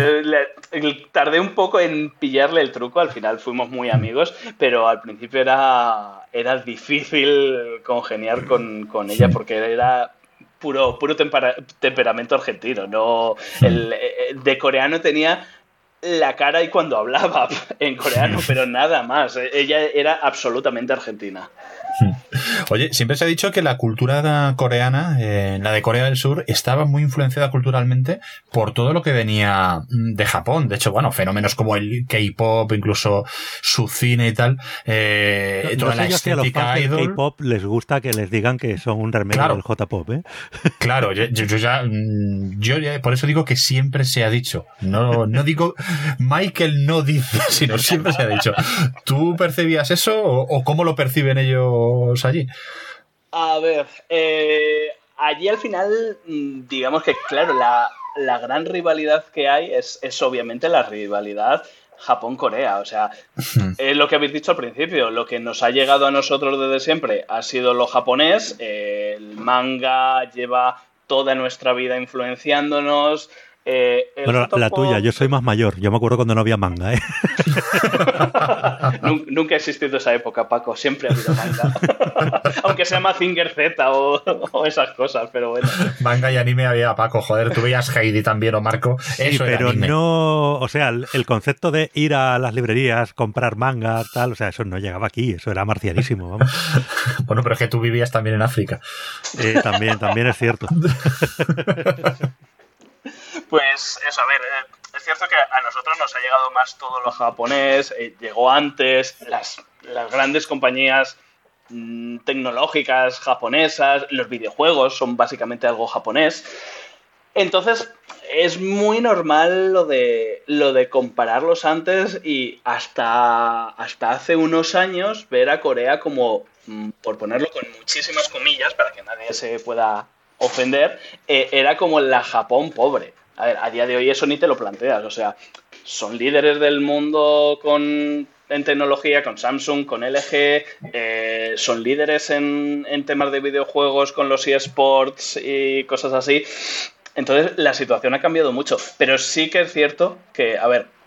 C: tardé un poco en pillarle el truco, al final fuimos muy amigos, pero al principio era difícil congeniar con ella porque era puro temperamento argentino, no de coreano tenía la cara y cuando hablaba en coreano, pero nada más, ella era absolutamente argentina.
B: Oye, siempre se ha dicho que la cultura coreana, la de Corea del Sur, estaba muy influenciada culturalmente por todo lo que venía de Japón. De hecho, bueno, fenómenos como el K-pop, incluso su cine y tal, toda la estética idol.
A: El K-pop les gusta que les digan que son un remedio del J-pop, ¿eh?
B: Claro, yo ya, por eso digo que siempre se ha dicho. No digo, Michael no dice, sino siempre se ha dicho. ¿Tú percibías eso o cómo lo perciben ellos allí?
C: A ver, allí al final, digamos que, claro, la gran rivalidad que hay es obviamente la rivalidad Japón-Corea. O sea, es lo que habéis dicho al principio, lo que nos ha llegado a nosotros desde siempre ha sido lo japonés, el manga lleva toda nuestra vida influenciándonos.
A: Bueno, la tuya, yo soy más mayor. Yo me acuerdo cuando no había manga, ¿eh?
C: Nunca ha existido esa época, Paco. Siempre ha habido manga. Aunque se llama Mazinger Z o esas cosas, pero bueno.
B: Manga y anime había, Paco. Joder, tú veías Heidi también, o Marco.
A: Sí,
B: eso
A: pero
B: era anime.
A: No... O sea, el concepto de ir a las librerías, comprar manga, tal, o sea, eso no llegaba aquí. Eso era marcianísimo, vamos.
B: Bueno, pero es que tú vivías también en África.
A: También es cierto.
C: Pues eso, a ver, es cierto que a nosotros nos ha llegado más todo lo japonés, llegó antes, las grandes compañías tecnológicas japonesas, los videojuegos son básicamente algo japonés. Entonces, es muy normal lo de compararlos antes y hasta hace unos años ver a Corea como, por ponerlo con muchísimas comillas, para que nadie se pueda ofender, era como la Japón pobre. A ver, a día de hoy eso ni te lo planteas, o sea, son líderes del mundo en tecnología, con Samsung, con LG, son líderes en temas de videojuegos con los eSports y cosas así. Entonces, la situación ha cambiado mucho, pero sí que es cierto que, a ver,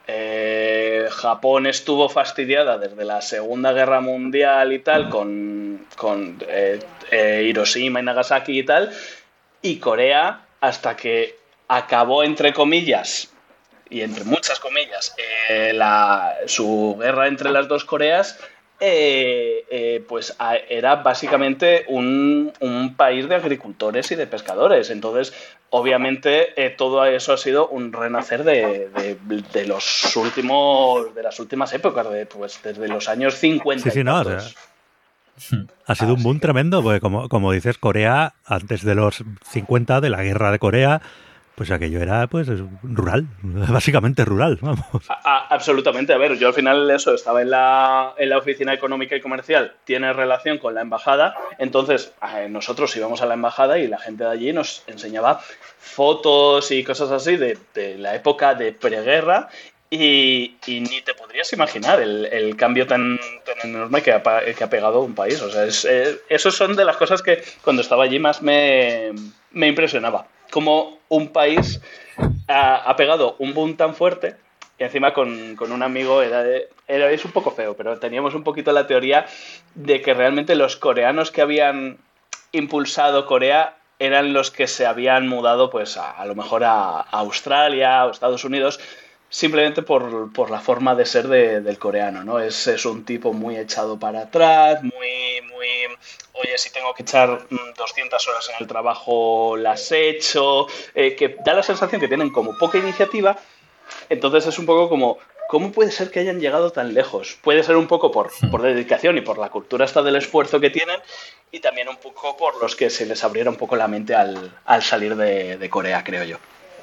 C: Japón estuvo fastidiada desde la Segunda Guerra Mundial y tal, con Hiroshima y Nagasaki y tal, y Corea, hasta que acabó, entre comillas, y entre muchas comillas, su guerra entre las dos Coreas, pues era básicamente un país de agricultores y de pescadores. Entonces, obviamente, todo eso ha sido un renacer de las últimas épocas, pues desde los años 50.
A: Sí, no, o sea, ha sido un boom tremendo, porque como dices, Corea, antes de los 50, de la guerra de Corea, pues aquello era pues rural, básicamente rural, vamos.
C: Absolutamente. A ver, yo al final estaba en la oficina económica y comercial, tiene relación con la embajada, entonces nosotros íbamos a la embajada y la gente de allí nos enseñaba fotos y cosas así de la época de preguerra y ni te podrías imaginar el cambio tan enorme que ha pegado un país. O sea, esos son de las cosas que cuando estaba allí más me impresionaba. Como un país ha pegado un boom tan fuerte, y encima con un amigo es un poco feo, pero teníamos un poquito la teoría de que realmente los coreanos que habían impulsado Corea eran los que se habían mudado pues a lo mejor a Australia o Estados Unidos, simplemente por la forma de ser del coreano, ¿no? Es un tipo muy echado para atrás, muy, oye, si tengo que echar 200 horas en el trabajo, las he hecho, que da la sensación que tienen como poca iniciativa. Entonces es un poco como, ¿cómo puede ser que hayan llegado tan lejos? Puede ser un poco por dedicación y por la cultura esta del esfuerzo que tienen, y también un poco por los que se les abriera un poco la mente al salir de Corea, creo yo.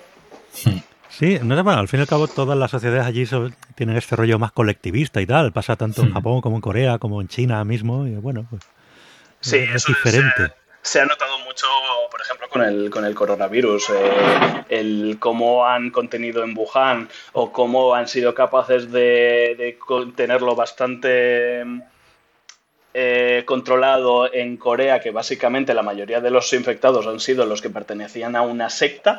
A: Sí, no, bueno, al fin y al cabo todas las sociedades allí tienen este rollo más colectivista y tal. Pasa tanto en Japón como en Corea, como en China mismo. Y bueno, pues
C: sí,
A: es diferente.
C: Se ha notado mucho, por ejemplo, con el coronavirus, el cómo han contenido en Wuhan o cómo han sido capaces de tenerlo bastante controlado en Corea, que básicamente la mayoría de los infectados han sido los que pertenecían a una secta.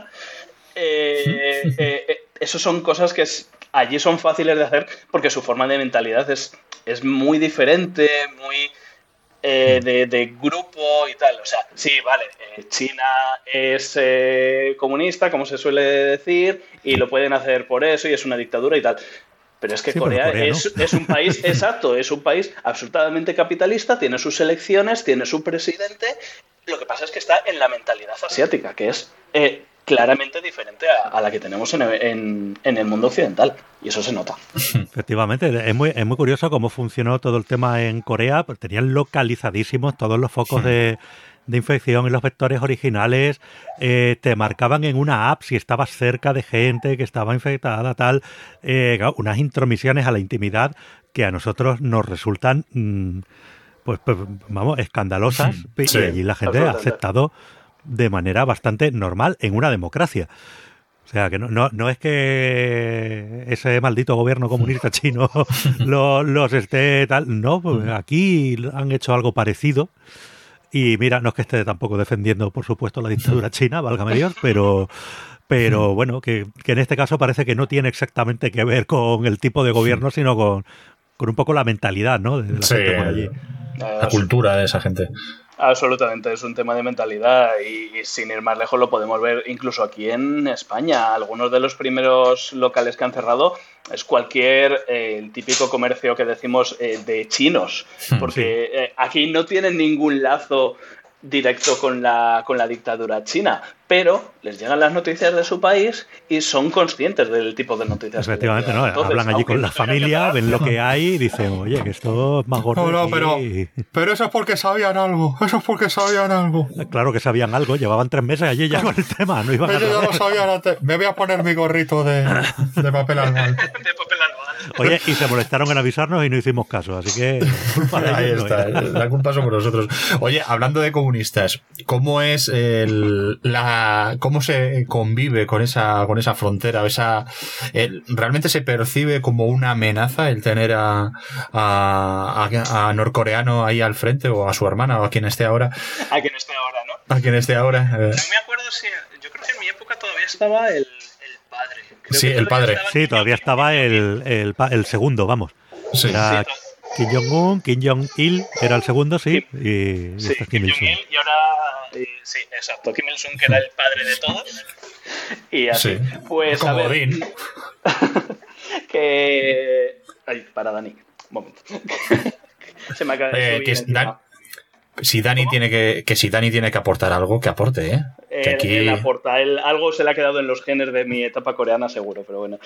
C: Eso son cosas que allí son fáciles de hacer porque su forma de mentalidad es muy diferente, muy de grupo y tal. O sea, sí, vale, China es comunista, como se suele decir, y lo pueden hacer por eso y es una dictadura y tal. Pero es que sí, Corea es un país, exacto, es un país absolutamente capitalista, tiene sus elecciones, tiene su presidente. Lo que pasa es que está en la mentalidad asiática, que es claramente diferente a la que tenemos en el mundo occidental, y eso se nota.
A: Efectivamente, es muy curioso cómo funcionó todo el tema en Corea, pues tenían localizadísimos todos los focos de infección y los vectores originales, te marcaban en una app si estabas cerca de gente que estaba infectada, tal, unas intromisiones a la intimidad que a nosotros nos resultan pues vamos, escandalosas, sí, y allí la gente ha aceptado de manera bastante normal en una democracia. O sea, que no es que ese maldito gobierno comunista chino los esté tal. No, pues aquí han hecho algo parecido. Y mira, no es que esté tampoco defendiendo, por supuesto, la dictadura china, válgame Dios, pero bueno, que en este caso parece que no tiene exactamente que ver con el tipo de gobierno, sino con un poco la mentalidad, ¿no? De la gente por allí.
B: La cultura de esa gente.
C: Absolutamente, es un tema de mentalidad y sin ir más lejos lo podemos ver incluso aquí en España. Algunos de los primeros locales que han cerrado es el típico comercio que decimos de chinos, porque aquí no tienen ningún lazo directo con la dictadura china, pero les llegan las noticias de su país y son conscientes del tipo de noticias.
A: Efectivamente, ¿no? Entonces, hablan allí con la familia, ven lo que hay y dicen, oye, que esto es más gordo.
B: No, pero eso es porque sabían algo.
A: Claro que sabían algo, llevaban 3 meses allí ya con el tema. No iban
B: Ellos ya lo sabían antes. Me voy a poner mi gorrito de papel albal.
C: De papel albal.
A: Oye, y se molestaron en avisarnos y no hicimos caso, así que...
B: Ahí está, la culpa somos nosotros. Oye, hablando de comunistas, ¿cómo es cómo se convive con esa frontera? ¿Realmente se percibe como una amenaza el tener a norcoreano ahí al frente, o a su hermana, o a quien esté ahora?
C: A quien esté ahora, ¿no?
B: A quien esté ahora.
C: No me acuerdo si... Yo creo que en mi época todavía estaba el padre.
B: Sí, el padre.
A: Sí, todavía estaba el segundo, vamos.
B: Sí.
A: Era Kim Jong-un, Kim Jong-il era el segundo, sí. Y
C: Kim Il-sung. Y ahora... sí, exacto. Kim Il-sung, que era el padre de todos. Y así.
B: Sí.
C: Pues
B: como
C: a ver...
B: Odín.
C: que... Ay, para Dani. Un momento. Se me acaba de subir
B: si Dani tiene que aportar algo, que aporte, ¿eh? Que aquí...
C: Él aporta. Algo se le ha quedado en los genes de mi etapa coreana, seguro, pero bueno.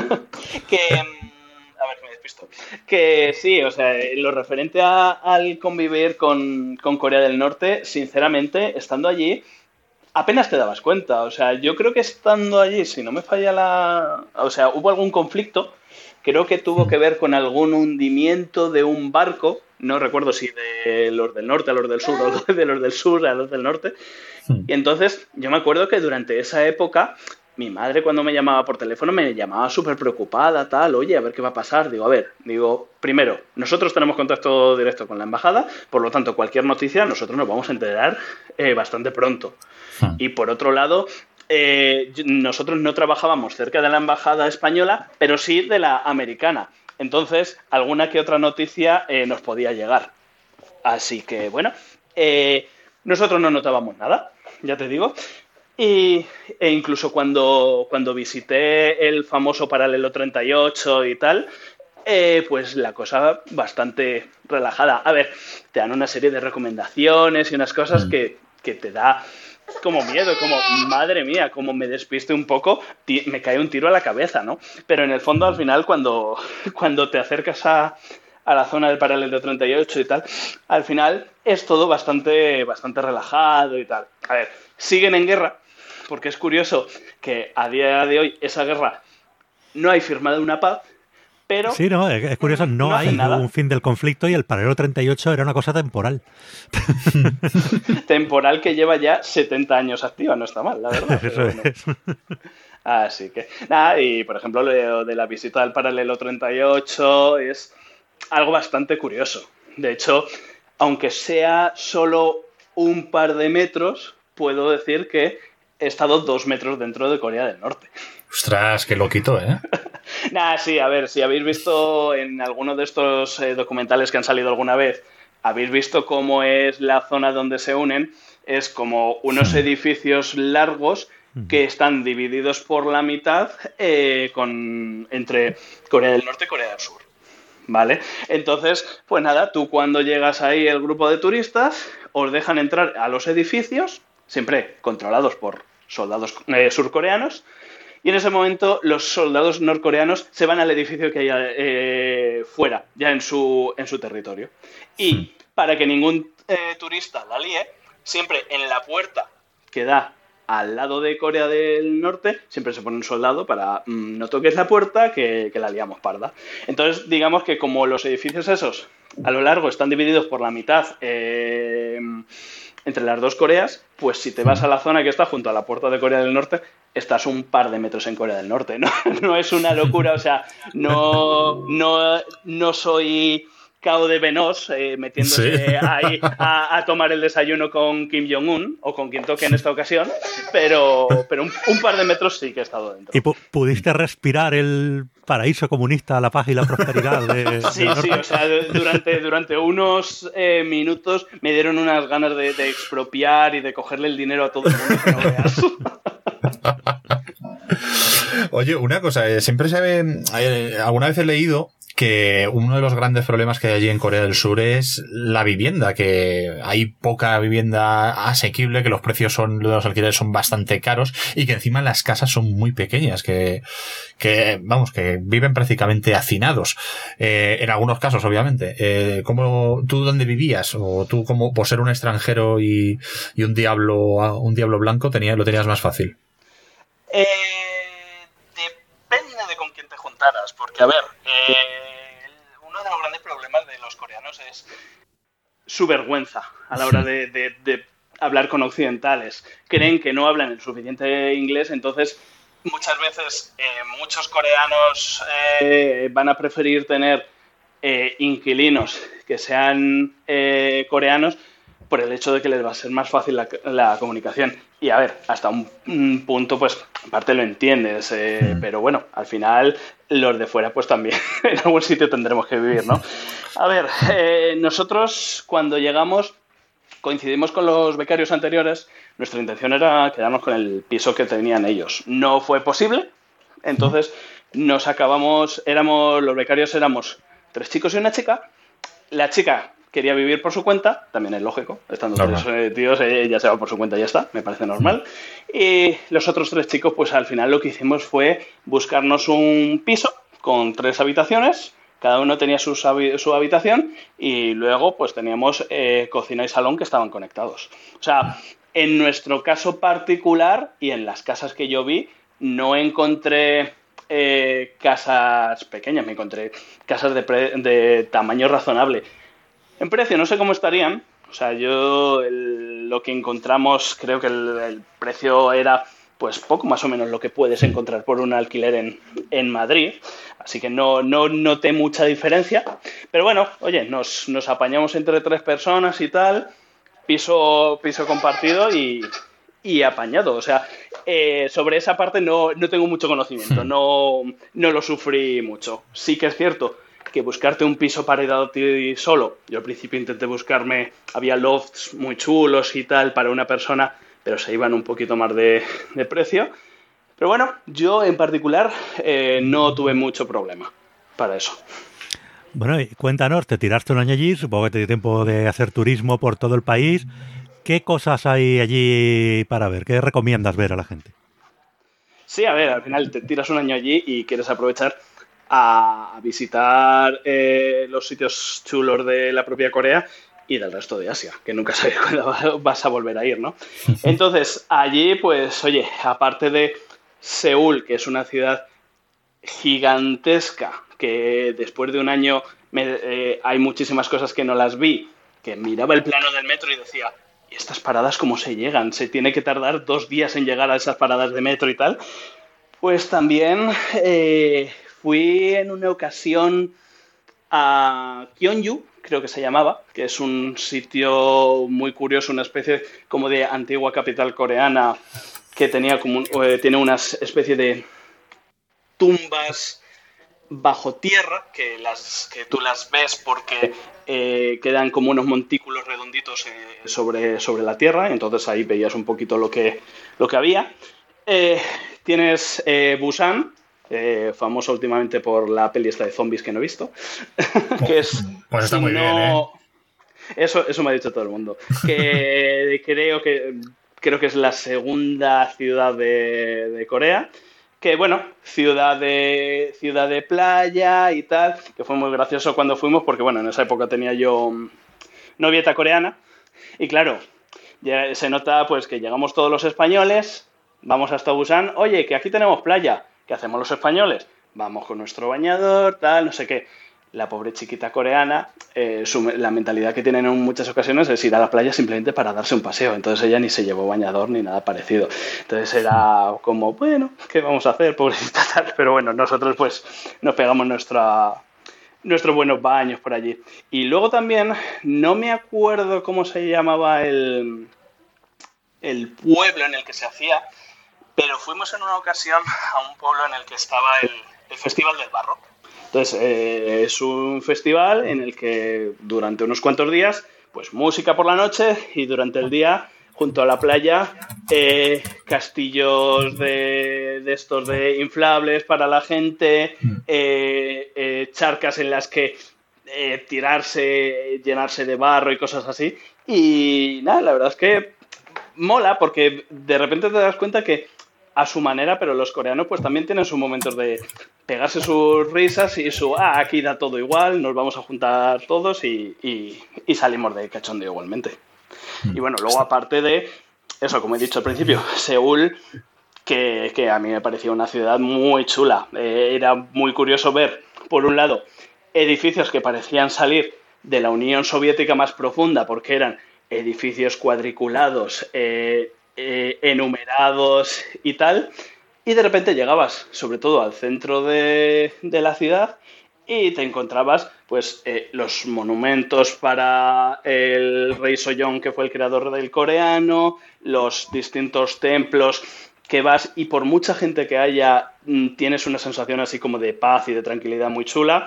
C: A ver, me despisto. Que sí, o sea, lo referente al convivir con Corea del Norte, sinceramente, estando allí, apenas te dabas cuenta. O sea, yo creo que estando allí, si no me falla o sea, hubo algún conflicto, creo que tuvo que ver con algún hundimiento de un barco, no recuerdo si de los del norte a los del sur o de los del sur a los del norte. Y entonces yo me acuerdo que durante esa época mi madre, cuando me llamaba por teléfono, me llamaba súper preocupada, tal, oye, a ver qué va a pasar. Digo, primero, nosotros tenemos contacto directo con la embajada, por lo tanto, cualquier noticia nosotros nos vamos a enterar bastante pronto. Y por otro lado, nosotros no trabajábamos cerca de la embajada española, pero sí de la americana. Entonces, alguna que otra noticia nos podía llegar. Así que, bueno, nosotros no notábamos nada, ya te digo. E incluso cuando visité el famoso Paralelo 38 y tal, pues la cosa bastante relajada. A ver, te dan una serie de recomendaciones y unas cosas que te da como miedo, como madre mía, como me despiste un poco, me cae un tiro a la cabeza, ¿no? Pero en el fondo, al final, cuando te acercas a la zona del Paralelo 38 y tal, al final es todo bastante relajado y tal. A ver, siguen en guerra, porque es curioso que a día de hoy esa guerra no hay firmada una paz, pero...
A: Sí, no, es curioso, no hay un fin del conflicto y el Paralelo 38 era una cosa temporal.
C: Temporal que lleva ya 70 años activa, no está mal, la verdad.
A: Eso bueno. Es.
C: Así que, nada, y por ejemplo, lo de la visita al Paralelo 38 es algo bastante curioso. De hecho, aunque sea solo un par de metros, puedo decir que he estado 2 metros dentro de Corea del Norte.
B: Ostras, qué loquito, ¿eh?
C: Nah, sí, a ver, si habéis visto en alguno de estos documentales que han salido alguna vez, habéis visto cómo es la zona donde se unen, es como unos edificios largos que están divididos por la mitad entre Corea del Norte y Corea del Sur. ¿Vale? Entonces, pues nada, tú cuando llegas ahí, el grupo de turistas, os dejan entrar a los edificios, siempre controlados por soldados surcoreanos, y en ese momento los soldados norcoreanos se van al edificio que hay fuera, ya en su territorio. Y para que ningún turista la líe, siempre en la puerta que da al lado de Corea del Norte, siempre se pone un soldado para no toques la puerta, que la liamos parda. Entonces, digamos que como los edificios esos a lo largo están divididos por la mitad entre las dos Coreas, pues si te vas a la zona que está junto a la puerta de Corea del Norte, estás un par de metros en Corea del Norte, ¿no? No es una locura, o sea, no soy Cao de Venos metiéndose ahí a tomar el desayuno con Kim Jong-un o con quien toque en esta ocasión, pero un par de metros sí que he estado dentro.
A: ¿Y pudiste respirar el paraíso comunista, la paz y la prosperidad de
C: Sí, o sea, durante unos minutos me dieron unas ganas de expropiar y de cogerle el dinero a todo el mundo que no veas.
B: Oye, una cosa, siempre se ve, alguna vez he leído que uno de los grandes problemas que hay allí en Corea del Sur es la vivienda, que hay poca vivienda asequible, que los precios de los alquileres son bastante caros y que encima las casas son muy pequeñas, que viven prácticamente hacinados. En algunos casos, obviamente. ¿Tú dónde vivías? O tú, como por ser un extranjero y un diablo blanco, lo tenías más fácil?
C: Depende de con quién te juntaras, porque a ver, uno de los grandes problemas de los coreanos es su vergüenza a la hora de hablar con occidentales. Creen que no hablan el suficiente inglés, entonces muchas veces muchos coreanos van a preferir tener inquilinos que sean coreanos por el hecho de que les va a ser más fácil la comunicación. Y a ver, hasta un punto, pues, aparte lo entiendes, pero bueno, al final los de fuera, pues también en algún sitio tendremos que vivir, ¿no? A ver, nosotros cuando llegamos coincidimos con los becarios anteriores. Nuestra intención era quedarnos con el piso que tenían ellos. No fue posible, entonces los becarios éramos 3 chicos y una chica. La chica quería vivir por su cuenta, también es lógico, estando 3 tíos, ella se va por su cuenta y ya está, me parece normal. Y los otros 3 chicos, pues al final lo que hicimos fue buscarnos un piso con 3 habitaciones, cada uno tenía su habitación y luego pues teníamos cocina y salón que estaban conectados. O sea, en nuestro caso particular y en las casas que yo vi, no encontré casas pequeñas, me encontré casas de tamaño razonable. En precio no sé cómo estarían, o sea, lo que encontramos, creo que el precio era pues poco más o menos lo que puedes encontrar por un alquiler en Madrid, así que no noté mucha diferencia, pero bueno, oye, nos apañamos entre 3 personas y tal, piso compartido y apañado, o sea, sobre esa parte no tengo mucho conocimiento, no lo sufrí mucho. Sí que es cierto que buscarte un piso para ir a ti solo, yo al principio intenté había lofts muy chulos y tal para una persona, pero se iban un poquito más de precio, pero bueno, yo en particular no tuve mucho problema para eso.
A: Bueno, y cuéntanos, te tiraste un año allí, supongo que te dio tiempo de hacer turismo por todo el país. ¿Qué cosas hay allí para ver? ¿Qué recomiendas ver a la gente?
C: Sí, a ver, al final te tiras un año allí y quieres aprovechar a visitar los sitios chulos de la propia Corea y del resto de Asia, que nunca sabes cuándo vas a volver a ir, ¿no? Entonces, allí, pues, oye, aparte de Seúl, que es una ciudad gigantesca, que después de un año hay muchísimas cosas que no las vi, que miraba el plano del metro y decía, ¿y estas paradas cómo se llegan? Se tiene que tardar 2 días en llegar a esas paradas de metro y tal. Pues también fui en una ocasión a Gyeongju, creo que se llamaba, que es un sitio muy curioso, una especie como de antigua capital coreana que tiene una especie de tumbas bajo tierra que tú las ves porque quedan como unos montículos redonditos sobre la tierra, entonces ahí veías un poquito lo que había. Tienes Busan, famoso últimamente por la peli esta de zombies que no he visto, que es...
B: Pues está muy bien, ¿eh?
C: Eso me ha dicho todo el mundo. Que creo que es la segunda ciudad de Corea. Que bueno, ciudad de playa y tal, que fue muy gracioso cuando fuimos porque bueno, en esa época tenía yo novieta coreana y claro, ya se nota pues que llegamos todos los españoles, vamos hasta Busan, oye, que aquí tenemos playa, ¿qué hacemos los españoles? Vamos con nuestro bañador, tal, no sé qué. La pobre chiquita coreana, la mentalidad que tienen en muchas ocasiones es ir a la playa simplemente para darse un paseo. Entonces ella ni se llevó bañador ni nada parecido. Entonces era como, bueno, ¿qué vamos a hacer? Pobrecita tal. Pero bueno, nosotros pues nos pegamos nuestros buenos baños por allí. Y luego también, no me acuerdo cómo se llamaba el pueblo en el que se hacía, pero fuimos en una ocasión a un pueblo en el que estaba el Festival del Barro. Entonces, es un festival en el que durante unos cuantos días, pues música por la noche y durante el día, junto a la playa, castillos de estos de inflables para la gente, charcas en las que tirarse, llenarse de barro y cosas así. Y nada, la verdad es que mola porque de repente te das cuenta que a su manera, pero los coreanos pues también tienen sus momentos de pegarse sus risas y aquí da todo igual, nos vamos a juntar todos y salimos de cachondeo igualmente. Y bueno, luego aparte de eso, como he dicho al principio, Seúl, que a mí me parecía una ciudad muy chula. Era muy curioso ver, por un lado, edificios que parecían salir de la Unión Soviética más profunda, porque eran edificios cuadriculados, enumerados y tal, y de repente llegabas, sobre todo al centro de la ciudad, y te encontrabas pues los monumentos para el rey Sejong, que fue el creador del coreano, los distintos templos que vas, y por mucha gente que haya, tienes una sensación así como de paz y de tranquilidad muy chula,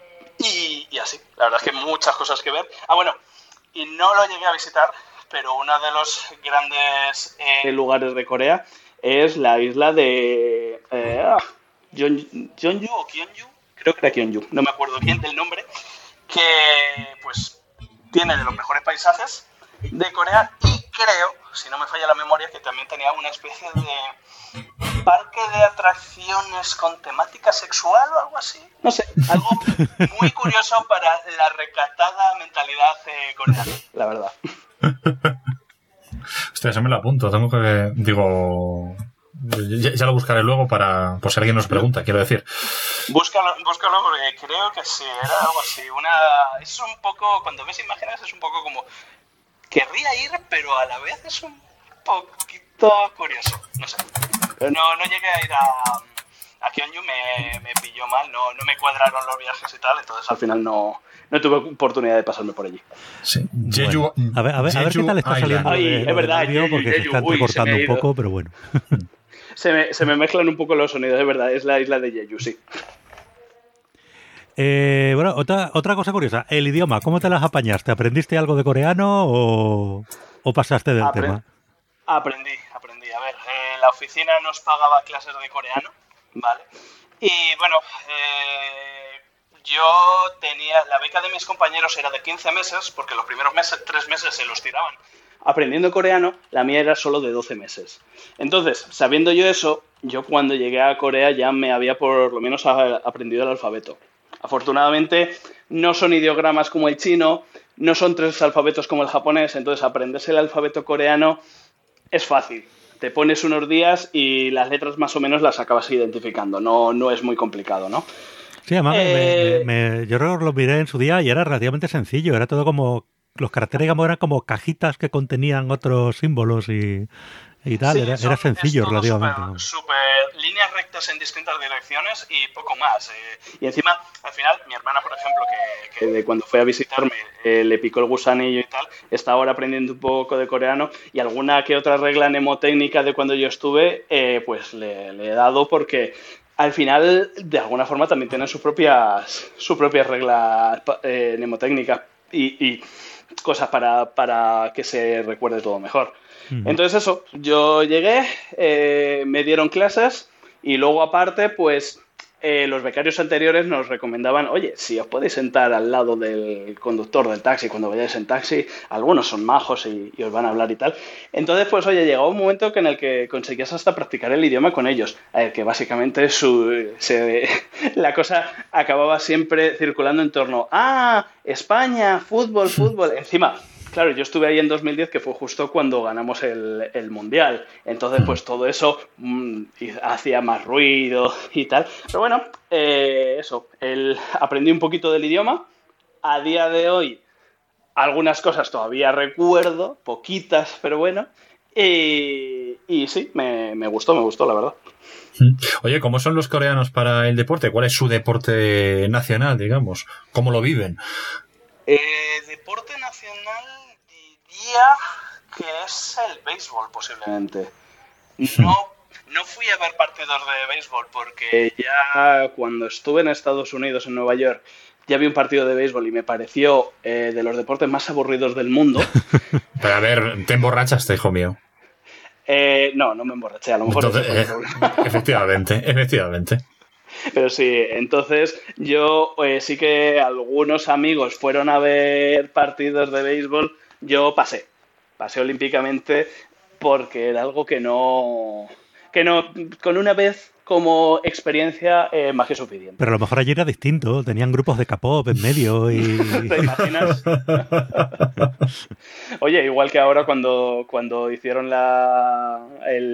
C: y así, la verdad es que muchas cosas que ver. Bueno, y no lo llegué a visitar, pero uno de los grandes lugares de Corea es la isla de Jeonju o Gyeongju, creo que era Gyeongju, no me acuerdo bien del nombre, que pues tiene de los mejores paisajes de Corea, y creo, si no me falla la memoria, que también tenía una especie de parque de atracciones con temática sexual o algo así. No sé, algo muy curioso para la recatada mentalidad coreana, la verdad.
B: Hostia, eso me lo apunto. Tengo que... Digo... Ya lo buscaré luego para... Por si alguien nos pregunta, quiero decir.
C: Búscalo porque creo que sí, era algo así. Es un poco... Cuando ves imágenes es un poco como... Querría ir, pero a la vez es un poquito curioso. No sé. Pero no llegué a ir a Gyeongju, me pilló mal, no me cuadraron los viajes y tal, entonces al final no tuve oportunidad de pasarme por allí.
B: Sí.
A: Bueno, a ver qué tal está saliendo.
C: Ay, es verdad,
A: audio, porque se está entrecortando un poco, pero bueno.
C: Se me mezclan un poco los sonidos, es verdad, es la isla de Jeju, sí.
A: Bueno, otra cosa curiosa, el idioma, ¿cómo te las apañaste? ¿Aprendiste algo de coreano o pasaste del tema?
C: Aprendí. A ver, la oficina nos pagaba clases de coreano, ¿vale? Y bueno, yo tenía... La beca de mis compañeros era de 15 meses, porque los primeros 3 meses se los tiraban aprendiendo coreano, la mía era solo de 12 meses. Entonces, sabiendo yo eso, yo cuando llegué a Corea ya me había por lo menos aprendido el alfabeto. Afortunadamente, no son ideogramas como el chino, no son 3 alfabetos como el japonés, entonces aprenderse el alfabeto coreano es fácil. Te pones unos días y las letras más o menos las acabas identificando, no es muy complicado, ¿no?
A: Sí, además yo lo miré en su día y era relativamente sencillo, era todo como... Los caracteres, digamos, eran como cajitas que contenían otros símbolos y tal, sí, era sencillo relativamente.
C: Súper líneas rectas en distintas direcciones y poco más. Y encima, al final, mi hermana, por ejemplo, que de cuando fue a visitarme le picó el gusanillo y tal, está ahora aprendiendo un poco de coreano, y alguna que otra regla mnemotécnica de cuando yo estuve, pues le he dado, porque al final, de alguna forma, también tienen sus propias reglas mnemotécnicas y cosas para que se recuerde todo mejor. Entonces eso, yo llegué, me dieron clases y luego aparte pues los becarios anteriores nos recomendaban, oye, si os podéis sentar al lado del conductor del taxi cuando vayáis en taxi, algunos son majos y os van a hablar y tal. Entonces pues oye, llegaba un momento en el que conseguías hasta practicar el idioma con ellos, que básicamente la cosa acababa siempre circulando en torno a España, fútbol. Encima, claro, yo estuve ahí en 2010, que fue justo cuando ganamos el Mundial. Entonces, pues todo eso hacía más ruido y tal. Pero bueno, aprendí un poquito del idioma. A día de hoy, algunas cosas todavía recuerdo, poquitas, pero bueno. Y sí, me gustó, la verdad.
B: Oye, ¿cómo son los coreanos para el deporte? ¿Cuál es su deporte nacional, digamos? ¿Cómo lo viven?
C: Deporte nacional diría que es el béisbol, posiblemente. No fui a ver partidos de béisbol porque ya cuando estuve en Estados Unidos, en Nueva York, ya vi un partido de béisbol y me pareció de los deportes más aburridos del mundo.
B: Pero a ver, te emborrachaste, hijo mío.
C: No me emborraché, a lo mejor.
B: Entonces, efectivamente.
C: Pero sí, entonces yo sí que algunos amigos fueron a ver partidos de béisbol, yo pasé olímpicamente porque era algo que no, con una vez como experiencia más que suficiente.
A: Pero a lo mejor allí era distinto, tenían grupos de K-pop en medio y...
C: ¿Te imaginas? Oye, igual que ahora cuando hicieron la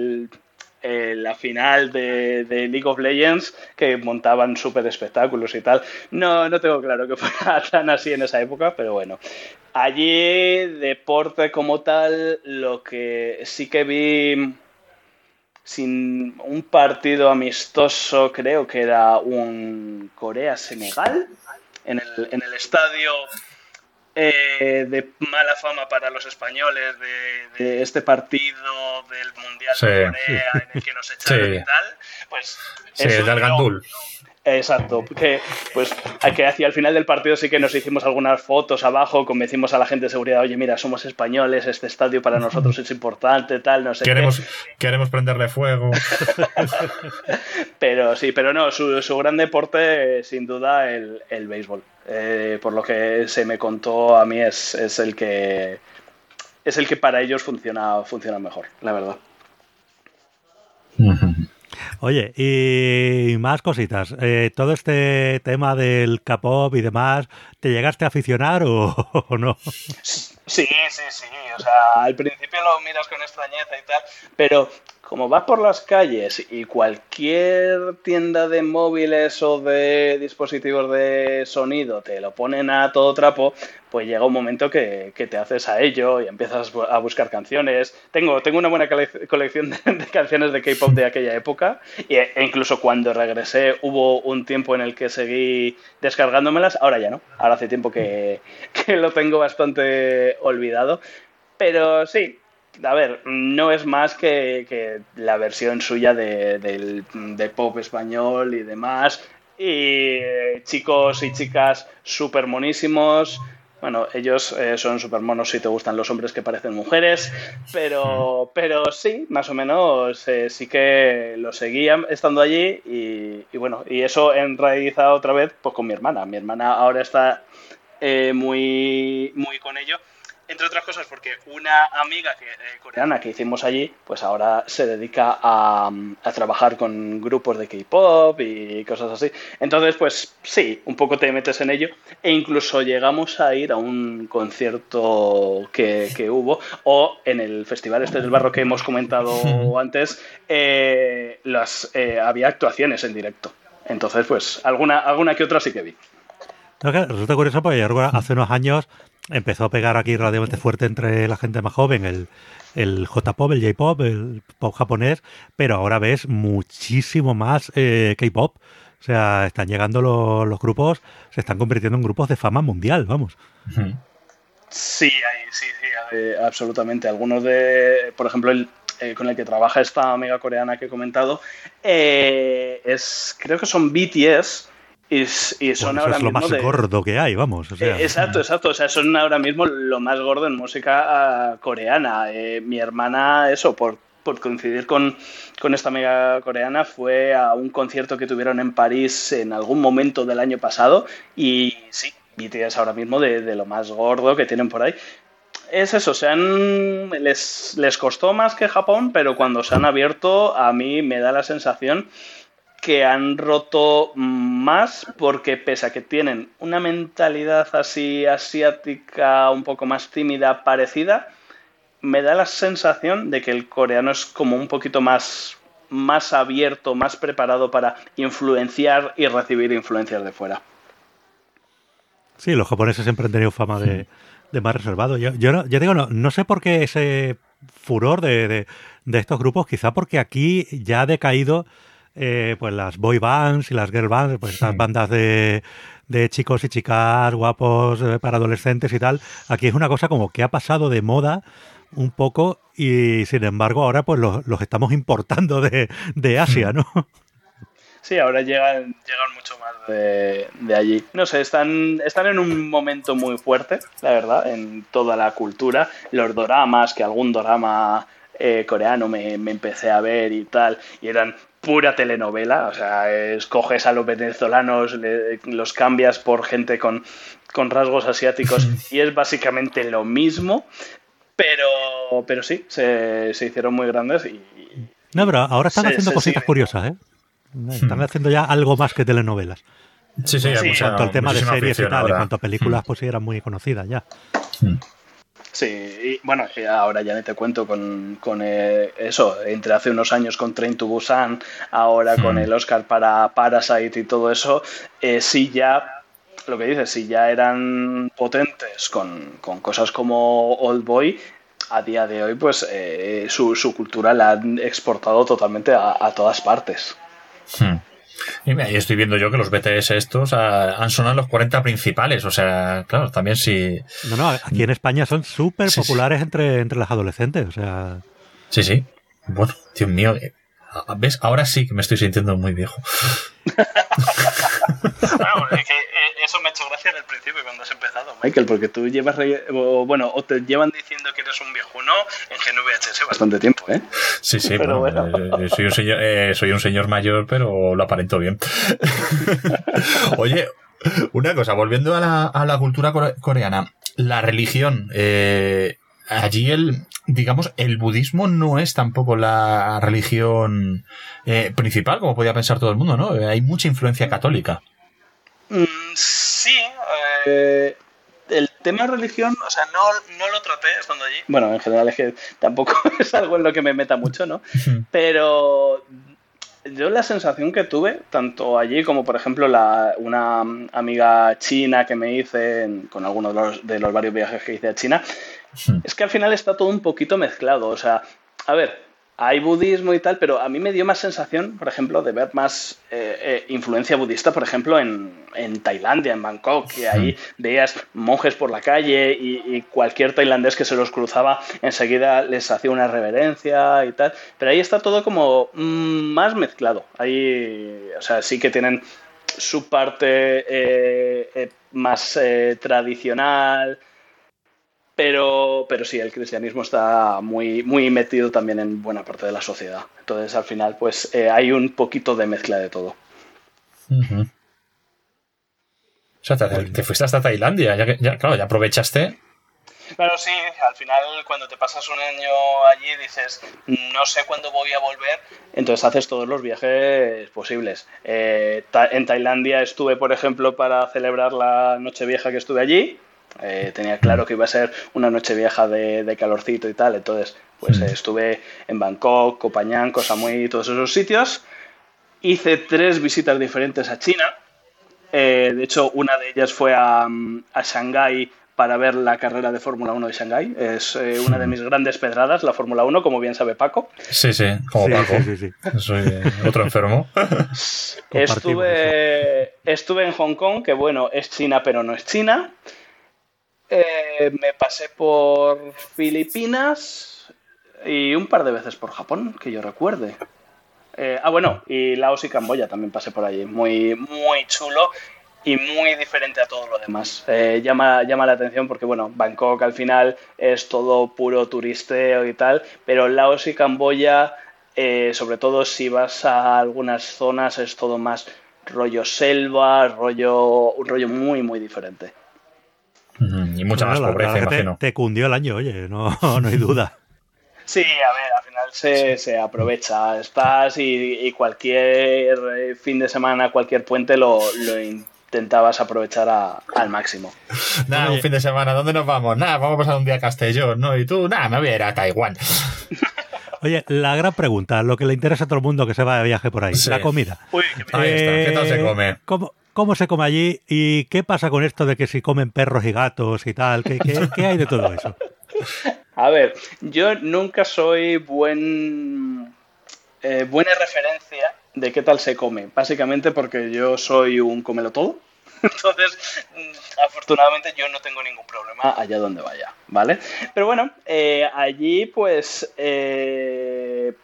C: final de League of Legends, que montaban súper espectáculos y tal. No tengo claro que fuera tan así en esa época, pero bueno. Allí, deporte como tal, lo que sí que vi sin un partido amistoso, creo que era un Corea-Senegal, en el estadio de mala fama para los españoles de este partido del Mundial de Corea en el que nos echaron y tal, pues
B: del Gandul.
C: Exacto, que hacia el final del partido sí que nos hicimos algunas fotos abajo, convencimos a la gente de seguridad, oye, mira, somos españoles, este estadio para nosotros es importante, tal, no sé
B: queremos prenderle fuego.
C: Pero no, su gran deporte, sin duda, el béisbol. Por lo que se me contó a mí es el que para ellos funciona mejor, la verdad.
A: Oye, y más cositas. ¿Todo este tema del K-pop y demás, te llegaste a aficionar o no?
C: Sí. O sea, al principio lo miras con extrañeza y tal, pero como vas por las calles y cualquier tienda de móviles o de dispositivos de sonido te lo ponen a todo trapo, pues llega un momento que te haces a ello y empiezas a buscar canciones. Tengo una buena colección de canciones de K-pop de aquella época e incluso cuando regresé hubo un tiempo en el que seguí descargándomelas. Ahora ya no, ahora hace tiempo que lo tengo bastante olvidado, pero sí. A ver, no es más que la versión suya de pop español y demás. Y chicos y chicas súper monísimos. Bueno, ellos son súper monos si te gustan los hombres que parecen mujeres. Pero sí, más o menos sí que lo seguían estando allí. Y bueno, y eso enraizado otra vez pues con mi hermana. Mi hermana ahora está muy, muy con ello. Entre otras cosas porque una amiga coreana que hicimos allí, pues ahora se dedica a trabajar con grupos de K-pop y cosas así. Entonces, pues sí, un poco te metes en ello e incluso llegamos a ir a un concierto que hubo o en el festival este del barro que hemos comentado antes, había actuaciones en directo. Entonces, pues alguna que otra sí que vi.
A: No, que resulta curioso porque hace unos años empezó a pegar aquí relativamente fuerte entre la gente más joven el J-pop, el J-pop, el pop japonés, pero ahora ves muchísimo más K-pop. O sea, están llegando los grupos, se están convirtiendo en grupos de fama mundial, vamos.
C: Sí, absolutamente. Algunos por ejemplo, con el que trabaja esta amiga coreana que he comentado, creo que son BTS. Y son
A: bueno,
C: ahora
A: es lo
C: mismo
A: más gordo que hay, vamos. O sea.
C: Exacto. O sea, son ahora mismo lo más gordo en música coreana. Mi hermana, eso, por coincidir con esta amiga coreana, fue a un concierto que tuvieron en París en algún momento del año pasado. Y sí, BTS ahora mismo de lo más gordo que tienen por ahí. Es eso, les costó más que Japón, pero cuando se han abierto, a mí me da la sensación que han roto más porque pese a que tienen una mentalidad así asiática un poco más tímida parecida, me da la sensación de que el coreano es como un poquito más abierto, más preparado para influenciar y recibir influencias de fuera.
A: Sí, los japoneses siempre han tenido fama de más reservado. Yo digo, no sé por qué ese furor de estos grupos, quizá porque aquí ya ha decaído pues las boy bands y las girl bands, pues estas bandas de chicos y chicas guapos para adolescentes y tal. Aquí es una cosa como que ha pasado de moda un poco y sin embargo ahora pues los estamos importando de Asia, ¿no?
C: Sí, ahora llegan mucho más de allí. No sé, están en un momento muy fuerte, la verdad, en toda la cultura. Los doramas, que algún dorama coreano me empecé a ver y tal, y eran pura telenovela. O sea, escoges a los venezolanos, los cambias por gente con rasgos asiáticos y es básicamente lo mismo. Pero sí, se hicieron muy grandes y...
A: No, pero ahora están haciendo cositas curiosas, ¿eh? Están haciendo ya algo más que telenovelas.
B: Sí,
A: En cuanto al tema de series y tal,
B: ahora.
A: En cuanto a películas, pues sí eran muy conocidas ya.
C: Sí, y bueno, ahora ya ni te cuento con eso, entre hace unos años con Train to Busan, ahora con el Oscar para Parasite y todo eso, sí ya... Lo que dices, si ya eran potentes con cosas como Old Boy, a día de hoy pues su cultura la han exportado totalmente a todas partes.
B: Y mira, y estoy viendo yo que los BTS estos han sonado los 40 principales, o sea, claro, también sí...
A: No, aquí en España son súper populares entre los adolescentes, o sea...
B: Sí. Bueno, Dios mío, ¿ves? Ahora sí que me estoy sintiendo muy viejo.
C: Bueno, es que eso me ha hecho gracia al principio cuando has empezado, Michael, porque tú llevas, o te llevan diciendo que eres un viejuno en GNVHS bastante tiempo, ¿eh?
B: Sí, pero bueno. Soy un señor mayor, pero lo aparento bien. Oye, una cosa, volviendo a la cultura coreana, la religión, allí digamos, el budismo no es tampoco la religión principal, como podía pensar todo el mundo, ¿no? Hay mucha influencia católica.
C: Sí, el tema religión, o sea, no lo traté estando allí. Bueno, en general es que tampoco es algo en lo que me meta mucho, ¿no? Pero yo la sensación que tuve, tanto allí como, por ejemplo, una amiga china que me hice con algunos de los varios viajes que hice a China, es que al final está todo un poquito mezclado. O sea, a ver, hay budismo y tal, pero a mí me dio más sensación, por ejemplo, de ver más influencia budista, por ejemplo, en Tailandia, en Bangkok, que ahí veías monjes por la calle y cualquier tailandés que se los cruzaba enseguida les hacía una reverencia y tal. Pero ahí está todo como más mezclado. Ahí, o sea, sí que tienen su parte más tradicional. Pero sí, el cristianismo está muy, muy metido también en buena parte de la sociedad. Entonces, al final, pues hay un poquito de mezcla de todo.
B: O sea, te fuiste hasta Tailandia, claro, ya aprovechaste.
C: Claro, sí, al final cuando te pasas un año allí dices, no sé cuándo voy a volver, entonces haces todos los viajes posibles. En Tailandia estuve, por ejemplo, para celebrar la Nochevieja que estuve allí. Tenía claro que iba a ser una noche vieja de calorcito y tal, entonces pues estuve en Bangkok, Koh Phangan, Koh Samui, todos esos sitios. Hice 3 visitas diferentes a China. De hecho, una de ellas fue a Shanghái para ver la carrera de Fórmula 1 de Shanghái. Es una de mis grandes pedradas, la Fórmula 1, como bien sabe Paco.
B: Sí, como Paco. Sí. Soy otro enfermo.
C: Estuve en Hong Kong, que bueno, es China, pero no es China. Me pasé por Filipinas y un par de veces por Japón, que yo recuerde. Bueno, y Laos y Camboya también pasé por allí. Muy, muy chulo y muy diferente a todo lo demás. Llama la atención porque, bueno, Bangkok al final es todo puro turisteo y tal, pero Laos y Camboya, sobre todo si vas a algunas zonas, es todo más rollo selva, un rollo muy, muy diferente.
B: Y mucha más pobreza, imagino.
A: Te cundió el año, oye, no hay duda.
C: Sí, a ver, al final se aprovecha. Estás y cualquier fin de semana, cualquier puente lo intentabas aprovechar al máximo.
B: Nada, un fin de semana, ¿dónde nos vamos? Nada, vamos a pasar un día a Castellón, ¿no? Y tú, nada, me voy a ir a Taiwán.
A: Oye, la gran pregunta, lo que le interesa a todo el mundo que se va de viaje por ahí, la comida.
C: Uy,
B: ahí está, ¿qué tal se come?
A: ¿Cómo se come allí? ¿Y qué pasa con esto de que si comen perros y gatos y tal? ¿Qué hay de todo eso?
C: A ver, yo nunca soy buena referencia de qué tal se come. Básicamente porque yo soy un cómelo todo. Entonces, afortunadamente yo no tengo ningún problema allá donde vaya, ¿vale? Pero bueno, allí pues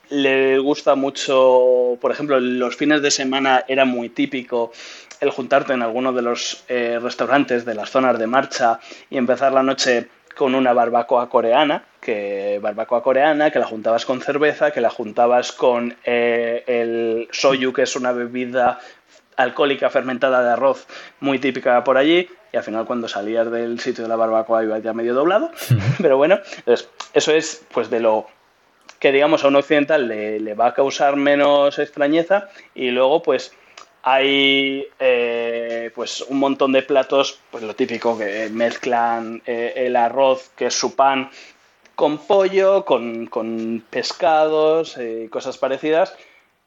C: le gusta mucho, por ejemplo, los fines de semana era muy típico el juntarte en alguno de los restaurantes de las zonas de marcha y empezar la noche con una barbacoa coreana, que la juntabas con cerveza, que la juntabas con el soyu, que es una bebida alcohólica fermentada de arroz muy típica por allí, y al final cuando salías del sitio de la barbacoa ibas ya medio doblado. Pero bueno, entonces, eso es pues de lo que digamos a un occidental le va a causar menos extrañeza. Y luego pues hay pues un montón de platos, pues lo típico, que mezclan el arroz, que es su pan, con pollo, con pescados, cosas parecidas,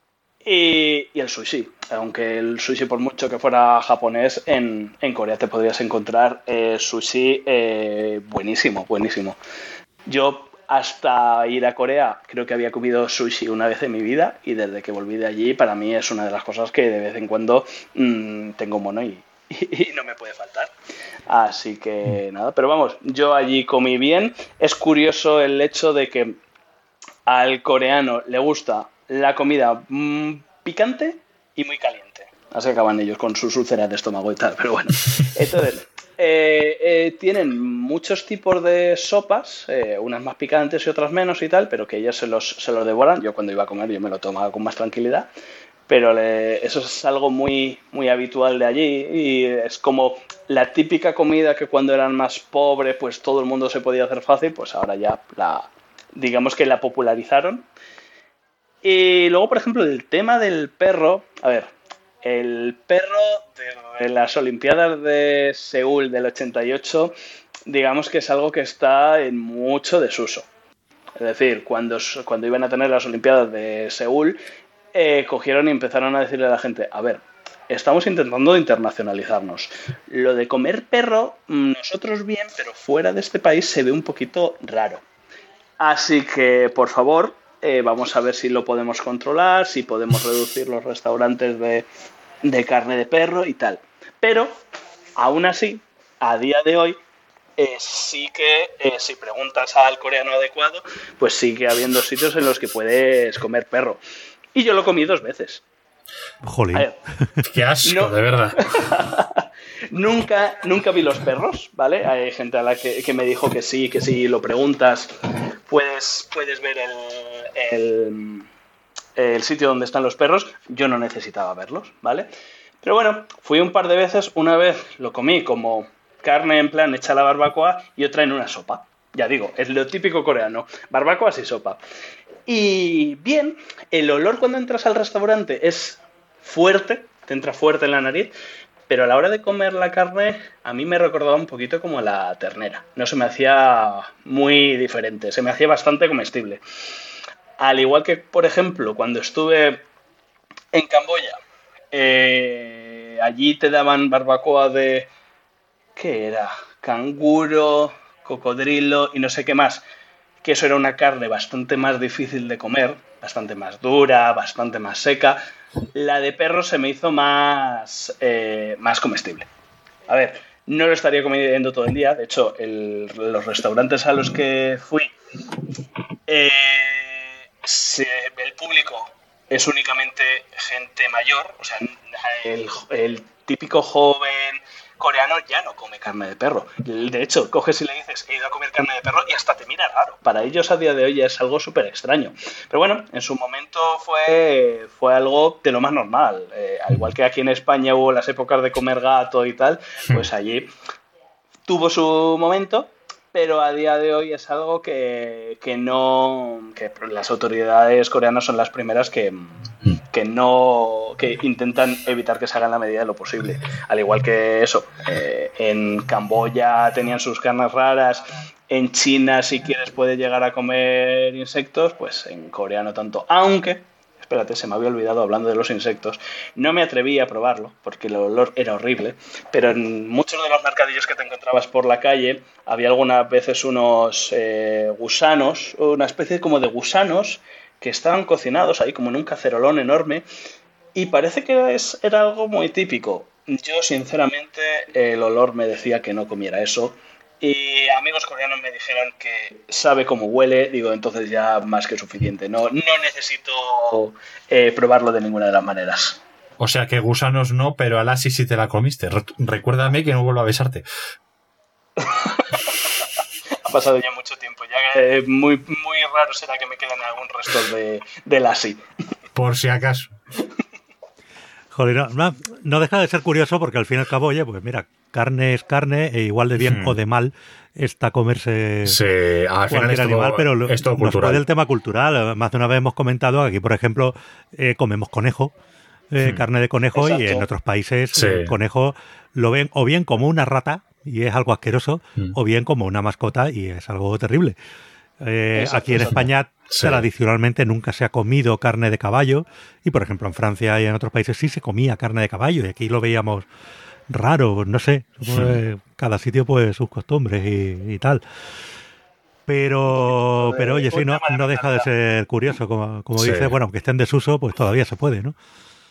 C: y el sushi. Aunque el sushi, por mucho que fuera japonés, en Corea te podrías encontrar sushi buenísimo, buenísimo. Yo hasta ir a Corea creo que había comido sushi una vez en mi vida, y desde que volví de allí para mí es una de las cosas que de vez en cuando tengo mono y no me puede faltar. Así que nada, pero vamos, yo allí comí bien. Es curioso el hecho de que al coreano le gusta la comida picante y muy caliente. Así acaban ellos con sus úlceras de estómago y tal, pero bueno. Entonces, tienen muchos tipos de sopas, unas más picantes y otras menos y tal, pero que ellos se los devoran. Yo cuando iba a comer yo me lo tomaba con más tranquilidad, pero eso es algo muy, muy habitual de allí, y es como la típica comida que cuando eran más pobres pues todo el mundo se podía hacer fácil, pues ahora ya digamos que la popularizaron. Y luego, por ejemplo, el tema del perro. A ver, el perro de las Olimpiadas de Seúl del 88, digamos que es algo que está en mucho desuso. Es decir, cuando iban a tener las Olimpiadas de Seúl, cogieron y empezaron a decirle a la gente: a ver, estamos intentando internacionalizarnos. Lo de comer perro, nosotros bien, pero fuera de este país se ve un poquito raro. Así que, por favor, vamos a ver si lo podemos controlar, si podemos reducir los restaurantes de carne de perro y tal. Pero, aún así, a día de hoy, sí que, si preguntas al coreano adecuado, pues sigue habiendo sitios en los que puedes comer perro. Y yo lo comí 2 veces.
A: Jolín.
C: A ver,
B: Qué asco, de verdad.
C: Nunca vi los perros, ¿vale? Hay gente a la que me dijo que sí, que si lo preguntas puedes ver el sitio donde están los perros. Yo no necesitaba verlos, ¿vale? Pero bueno, fui un par de veces. Una vez lo comí como carne en plan hecha a la barbacoa y otra en una sopa. Ya digo, es lo típico coreano, barbacoas y sopa. Y bien, el olor cuando entras al restaurante es fuerte, te entra fuerte en la nariz, pero a la hora de comer la carne a mí me recordaba un poquito como la ternera. No se me hacía muy diferente, se me hacía bastante comestible. Al igual que, por ejemplo, cuando estuve en Camboya, allí te daban barbacoa de... ¿qué era? Canguro, cocodrilo y no sé qué más. Que eso era una carne bastante más difícil de comer, bastante más dura, bastante más seca. La de perro se me hizo más comestible. A ver, no lo estaría comiendo todo el día. De hecho, los restaurantes a los que fui, el público es únicamente gente mayor. O sea, el típico joven coreano ya no come carne de perro. De hecho, coges y le dices: he ido a comer carne de perro, y hasta te mira raro. Para ellos a día de hoy ya es algo súper extraño. Pero bueno, en su momento fue algo de lo más normal. Al igual que aquí en España hubo las épocas de comer gato y tal, pues allí tuvo su momento, pero a día de hoy es algo que las autoridades coreanas son las primeras que intentan evitar que se haga en la medida de lo posible. Al igual que eso, en Camboya tenían sus carnes raras, en China si quieres puedes llegar a comer insectos, pues en Corea no tanto. Aunque, espérate, se me había olvidado, hablando de los insectos, no me atreví a probarlo porque el olor era horrible, pero en muchos de los mercadillos que te encontrabas por la calle había algunas veces unos gusanos, una especie como de gusanos que estaban cocinados ahí como en un cacerolón enorme, y parece que era algo muy típico. Yo, sinceramente, el olor me decía que no comiera eso, Y amigos coreanos me dijeron que sabe cómo huele, digo, entonces ya más que suficiente. No necesito probarlo de ninguna de las maneras.
B: O sea que gusanos no, pero a Lassie sí te la comiste. Recuérdame que no vuelvo a besarte.
C: Ha pasado ya mucho tiempo, ya muy, muy raro será que me queden algún resto de Lassie.
B: Por si acaso.
A: Joder, no deja de ser curioso porque al fin y al cabo, oye, pues mira, carne es carne e igual de bien o de mal está comerse
B: al final
A: cualquier animal, pero
B: es todo
A: nos
B: cultural.
A: puede el tema cultural. Más de una vez hemos comentado que aquí, por ejemplo, comemos conejo, carne de conejo. Exacto. Y en otros países el conejo lo ven o bien como una rata y es algo asqueroso, o bien como una mascota y es algo terrible. Aquí en España tradicionalmente nunca se ha comido carne de caballo y, por ejemplo, en Francia y en otros países sí se comía carne de caballo y aquí lo veíamos raro, no sé, cada sitio pues sus costumbres y tal. Pero oye, sí, no deja de ser curioso, como dice, bueno, aunque esté en desuso, pues todavía se puede, ¿no?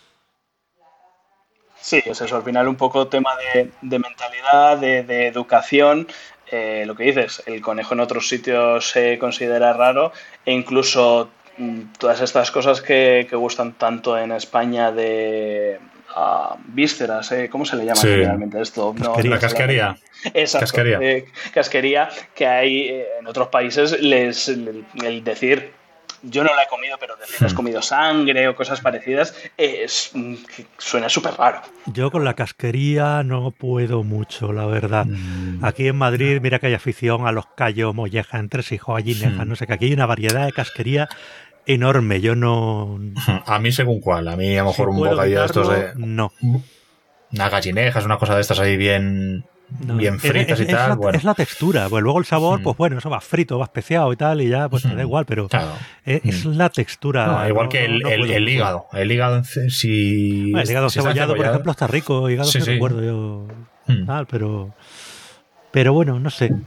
C: Sí, es eso, al final un poco tema de mentalidad, de educación. Lo que dices, el conejo en otros sitios se considera raro e incluso todas estas cosas que gustan tanto en España de vísceras, ¿cómo se le llama generalmente esto?
B: La casquería.
C: Exacto, casquería, que hay en otros países el decir... Yo no la he comido, pero decir has comido sangre o cosas parecidas suena súper raro.
A: Yo con la casquería no puedo mucho, la verdad. Aquí en Madrid, mira que hay afición a los callos, molleja, entresijos, gallinejas, no sé, que aquí hay una variedad de casquería enorme. Yo no...
B: A mí según cuál. A mí a lo mejor un bocadillo de estos de...
A: No.
B: Unas gallinejas, una cosa de estas ahí bien... bien fritas y tal.
A: Es la textura, pues luego el sabor, pues bueno, eso va frito, va especiado y tal, y ya pues te da igual, pero claro. Es la textura.
B: Igual que el hígado. El hígado si...
A: El hígado cebollado, por ejemplo, está rico. Hígado sí recuerdo yo. Tal, pero bueno, no sé.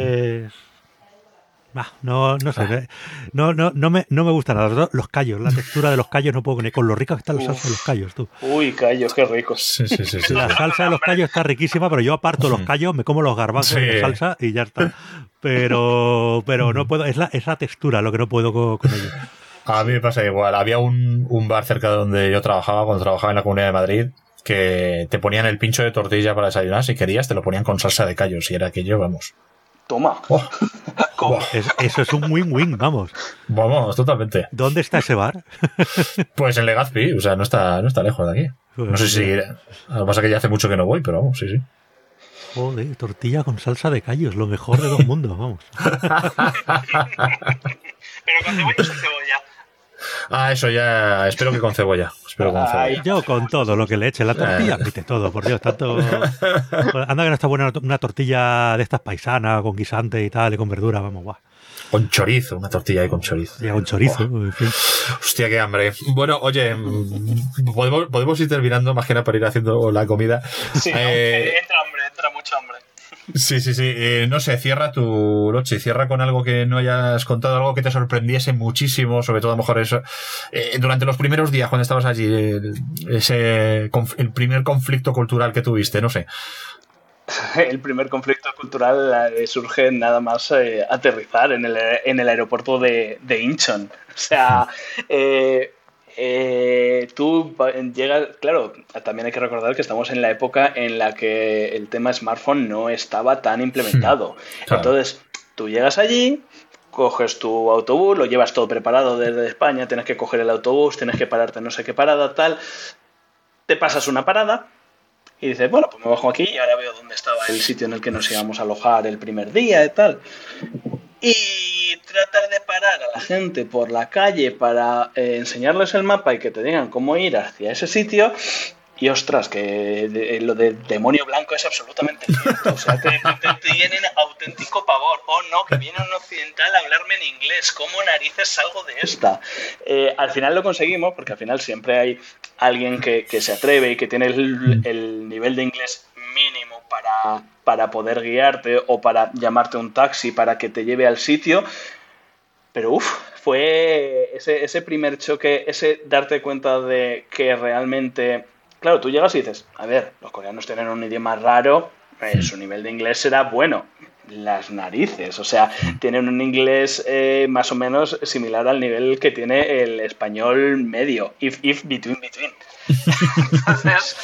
A: No sé. No me gusta nada. Los callos, la textura de los callos no puedo con lo rico que están los salsa de los callos, tú.
C: Uy, callos, qué ricos.
B: Sí.
A: La salsa de los callos está riquísima, pero yo aparto los callos, me como los garbanzos de salsa y ya está. Pero no puedo, es la textura lo que no puedo con ellos.
B: A mí me pasa igual. Había un bar cerca de donde yo trabajaba, cuando trabajaba en la Comunidad de Madrid, que te ponían el pincho de tortilla para desayunar, si querías, te lo ponían con salsa de callos y era aquello, vamos.
C: Toma.
A: Eso es un win-win, vamos.
B: Vamos, totalmente.
A: ¿Dónde está ese bar?
B: Pues en Legazpi, o sea, no está lejos de aquí. No sé si... Lo que pasa es que ya hace mucho que no voy, pero vamos, sí.
A: Joder, tortilla con salsa de callos, lo mejor de dos mundos, vamos.
C: Pero con cebolla o sin cebolla.
B: Eso ya... Espero que con cebolla.
A: Yo con todo lo que le eche. La tortilla, quite todo, por Dios. Tanto... Anda que no está buena una tortilla de estas paisanas, con guisante y tal, y con verdura, vamos, guau.
B: Con chorizo, una tortilla ahí con chorizo.
A: Ya, con chorizo, en fin.
B: Hostia, qué hambre. Bueno, oye, podemos ir terminando, más que nada para ir haciendo la comida.
C: Sí, entra mucho hambre.
B: Sí. No sé, cierra tu noche, cierra con algo que no hayas contado, algo que te sorprendiese muchísimo, sobre todo a lo mejor eso. Durante los primeros días cuando estabas allí, el primer conflicto cultural que tuviste, no sé.
C: El primer conflicto cultural surge nada más aterrizar en el aeropuerto de Incheon. O sea, tú llegas, claro, también hay que recordar que estamos en la época en la que el tema smartphone no estaba tan implementado. Claro. Entonces, tú llegas allí, coges tu autobús, lo llevas todo preparado desde España, tienes que coger el autobús, tienes que pararte en no sé qué parada, tal, te pasas una parada y dices, bueno, pues me bajo aquí y ahora veo dónde estaba el sitio en el que nos íbamos a alojar el primer día y tal. Y tratar de parar a la gente por la calle para enseñarles el mapa y que te digan cómo ir hacia ese sitio. Y ostras, que lo de demonio blanco es absolutamente cierto. O sea, te tienen auténtico pavor. Oh no, que viene un occidental a hablarme en inglés. ¿Cómo narices salgo de esta? Al final lo conseguimos, porque al final siempre hay alguien que se atreve y que tiene el nivel de inglés mínimo para poder guiarte o para llamarte un taxi para que te lleve al sitio. Pero fue ese primer choque, ese darte cuenta de que realmente... Claro, tú llegas y dices, a ver, los coreanos tienen un idioma raro, su nivel de inglés será bueno, las narices. O sea, tienen un inglés más o menos similar al nivel que tiene el español medio. If, between. Entonces,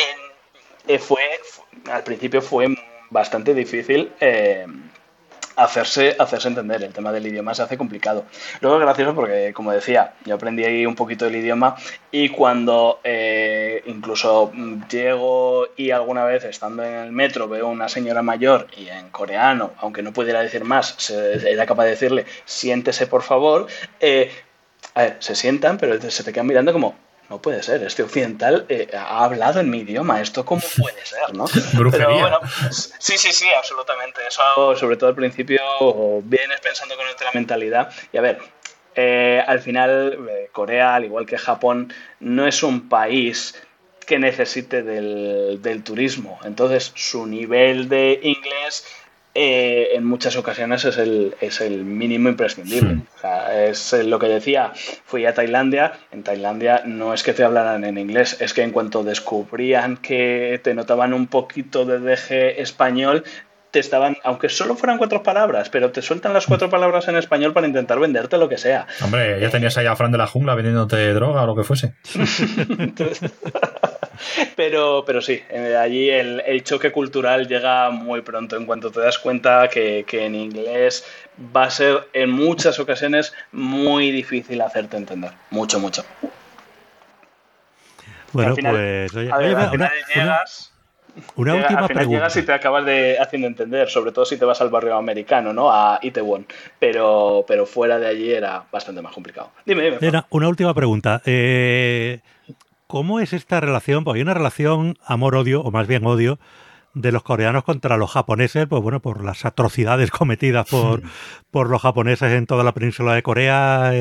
C: al principio fue bastante difícil hacerse entender. El tema del idioma se hace complicado. Luego es gracioso porque, como decía, yo aprendí ahí un poquito del idioma y cuando incluso llego y alguna vez estando en el metro veo a una señora mayor y en coreano, aunque no pudiera decir más, era capaz de decirle siéntese por favor, a ver, se sientan pero se te quedan mirando como no puede ser, este occidental ha hablado en mi idioma, ¿esto cómo puede ser, no?
B: Brujería.
C: Pero bueno, sí, absolutamente. Eso, sobre todo al principio, vienes pensando con otra mentalidad. Y a ver, al final, Corea, al igual que Japón, no es un país que necesite del turismo. Entonces, su nivel de inglés en muchas ocasiones es el mínimo imprescindible. O sea, es lo que decía, fui a Tailandia. En Tailandia no es que te hablaran en inglés, es que en cuanto descubrían que te notaban un poquito de deje español, te estaban, aunque solo fueran 4 palabras, pero te sueltan las 4 palabras en español para intentar venderte lo que sea.
B: Hombre, ya tenías ahí a Fran de la Jungla vendiéndote droga o lo que fuese.
C: Pero sí, allí el choque cultural llega muy pronto. En cuanto te das cuenta que en inglés va a ser en muchas ocasiones muy difícil hacerte entender. Mucho.
A: Bueno,
C: final,
A: pues... Oye,
C: al final llegas...
A: Una última pregunta.
C: Llegas y te acabas haciendo entender, sobre todo si te vas al barrio americano, ¿no? A Itaewon. Pero fuera de allí era bastante más complicado. Dime.
A: Una última pregunta. ¿Cómo es esta relación? Pues hay una relación amor-odio, o más bien odio, de los coreanos contra los japoneses, pues bueno, por las atrocidades cometidas por los japoneses en toda la península de Corea,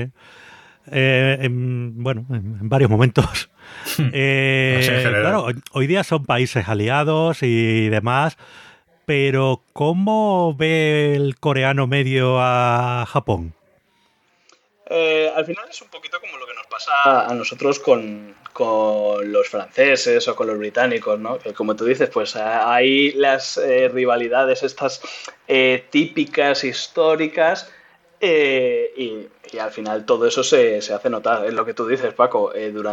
A: en varios momentos. Claro, hoy día son países aliados y demás, pero ¿cómo ve el coreano medio a Japón?
C: Al final es un poquito como lo que nos pasa a nosotros con los franceses o con los británicos, ¿no? Que como tú dices, pues hay las rivalidades estas típicas, históricas, y al final todo eso se hace notar. Es lo que tú dices, Paco.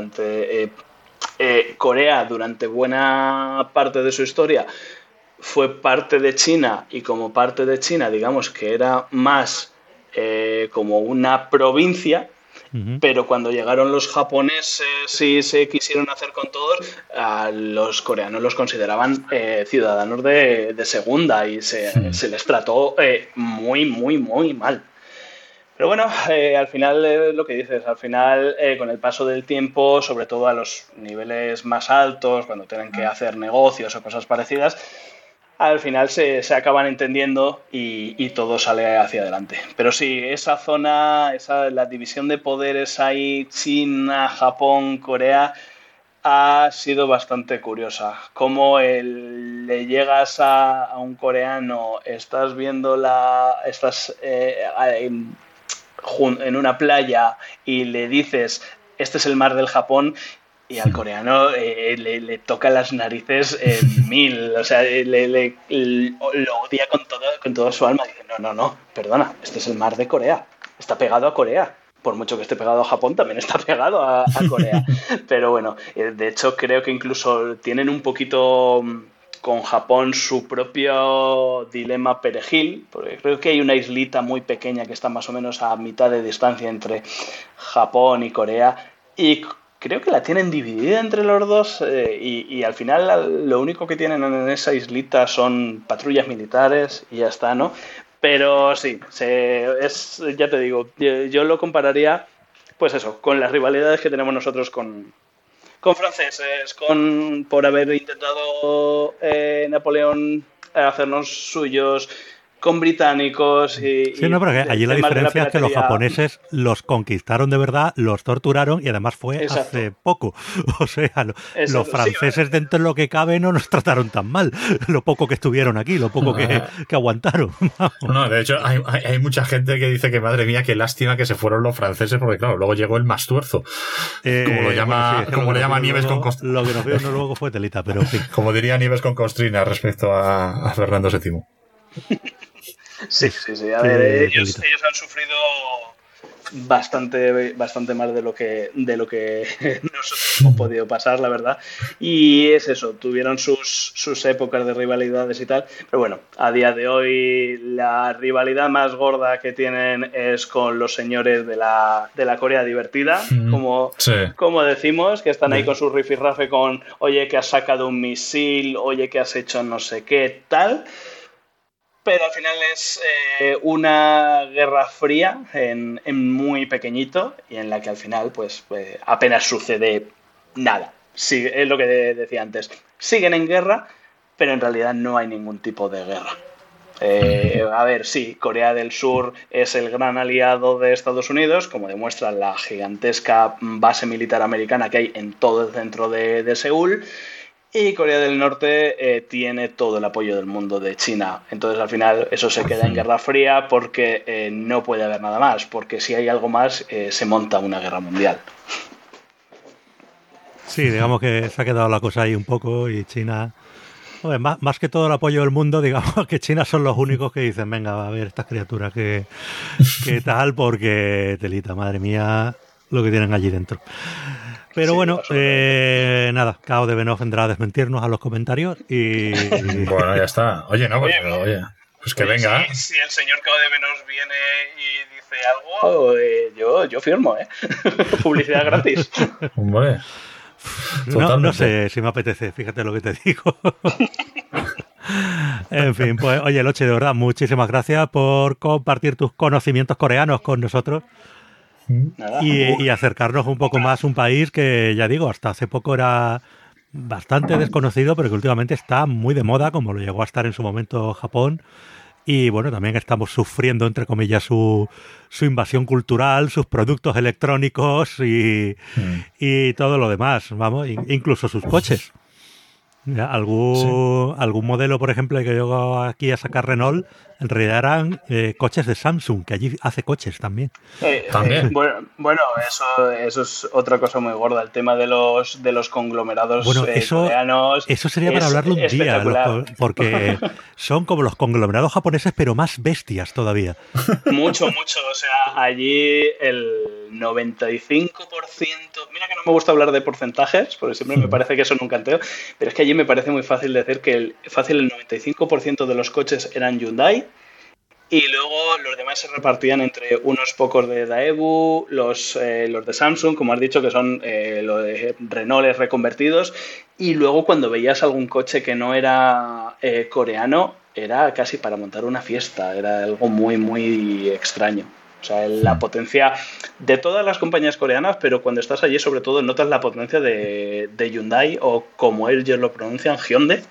C: Corea, durante buena parte de su historia, fue parte de China, y como parte de China, digamos que era más como una provincia. Pero cuando llegaron los japoneses y se quisieron hacer con todos, a los coreanos los consideraban ciudadanos de segunda y se les trató muy mal. Pero bueno, al final lo que dices, al final con el paso del tiempo, sobre todo a los niveles más altos, cuando tienen que hacer negocios o cosas parecidas, al final se acaban entendiendo y todo sale hacia adelante. Pero sí, esa zona, la división de poderes ahí, China, Japón, Corea, ha sido bastante curiosa. Cómo le llegas a un coreano, estás viendo en una playa y le dices, este es el mar del Japón, y al coreano le toca las narices mil, o sea, lo odia con toda su alma. Dice, no, perdona, este es el mar de Corea, está pegado a Corea. Por mucho que esté pegado a Japón, también está pegado a Corea. Pero bueno, de hecho creo que incluso tienen un poquito con Japón su propio dilema perejil, porque creo que hay una islita muy pequeña que está más o menos a mitad de distancia entre Japón y Corea, y creo que la tienen dividida entre los dos, y al final lo único que tienen en esa islita son patrullas militares y ya está, ¿no? Pero sí, ya te digo, yo lo compararía, pues eso, con las rivalidades que tenemos nosotros con franceses, por haber intentado Napoleón hacernos suyos, con británicos y...
A: Sí, no, pero allí la diferencia es que los japoneses los conquistaron de verdad, los torturaron y además fue hace poco. O sea, los franceses, dentro de lo que cabe, no nos trataron tan mal. Lo poco que estuvieron aquí, lo poco que aguantaron.
B: No, de hecho, hay mucha gente que dice que, madre mía, qué lástima que se fueron los franceses, porque claro, luego llegó el Mastuerzo. Como lo llama Nieves con Costrina.
A: Lo que nos vio luego fue telita, pero en fin.
B: Como diría Nieves con Costrina respecto a Fernando VII.
C: Sí. A ver, ellos han sufrido bastante más de lo que nosotros hemos podido pasar, la verdad. Y es eso, tuvieron sus épocas de rivalidades y tal, pero bueno, a día de hoy la rivalidad más gorda que tienen es con los señores de la Corea divertida, como decimos, que están ahí con su rifirrafe con oye que has sacado un misil, oye que has hecho no sé qué, tal. Pero al final es una guerra fría en muy pequeñito y en la que al final pues apenas sucede nada. Sí, es lo que decía antes. Siguen en guerra, pero en realidad no hay ningún tipo de guerra. A ver, sí, Corea del Sur es el gran aliado de Estados Unidos, como demuestra la gigantesca base militar americana que hay en todo el centro de Seúl. Y Corea del Norte tiene todo el apoyo del mundo de China. Entonces, al final, eso se queda en guerra fría porque no puede haber nada más. Porque si hay algo más, se monta una guerra mundial.
A: Sí, digamos que se ha quedado la cosa ahí un poco y China... Oye, más que todo el apoyo del mundo, digamos que China son los únicos que dicen venga, a ver estas criaturas que tal, porque telita, madre mía, lo que tienen allí dentro. Pero sí, bueno, nada, Cao de Benioff vendrá a desmentirnos a los comentarios y...
B: Bueno, ya está. Oye, no, pues que venga.
C: Si el señor Cao de Benioff viene y dice algo, yo firmo, Publicidad gratis.
B: Hombre.
A: No sé si me apetece, fíjate lo que te digo. En fin, pues oye, Loche, de verdad, muchísimas gracias por compartir tus conocimientos coreanos con nosotros. Y acercarnos un poco más a un país que, ya digo, hasta hace poco era bastante desconocido, pero que últimamente está muy de moda, como lo llegó a estar en su momento Japón. Y bueno, también estamos sufriendo, entre comillas, su invasión cultural, sus productos electrónicos y todo lo demás, vamos, incluso sus coches. Mira, algún modelo, por ejemplo, que llegó aquí a sacar Renault, en realidad eran coches de Samsung, que allí hace coches también.
B: ¿También?
C: Bueno, eso es otra cosa muy gorda, el tema de los conglomerados coreanos.
A: Eso sería para hablarlo un día, porque son como los conglomerados japoneses, pero más bestias todavía.
C: Mucho. O sea, allí el 95%... Mira que no me gusta hablar de porcentajes, porque siempre me parece que son un canteo, pero es que allí me parece muy fácil decir que el 95% de los coches eran Hyundai y luego los demás se repartían entre unos pocos de Daewoo, los de Samsung, como has dicho, que son los de Renault reconvertidos, y luego cuando veías algún coche que no era coreano, era casi para montar una fiesta, era algo muy, muy extraño. O sea, la potencia de todas las compañías coreanas, pero cuando estás allí, sobre todo, notas la potencia de Hyundai, o como ellos lo pronuncian, Hyundai.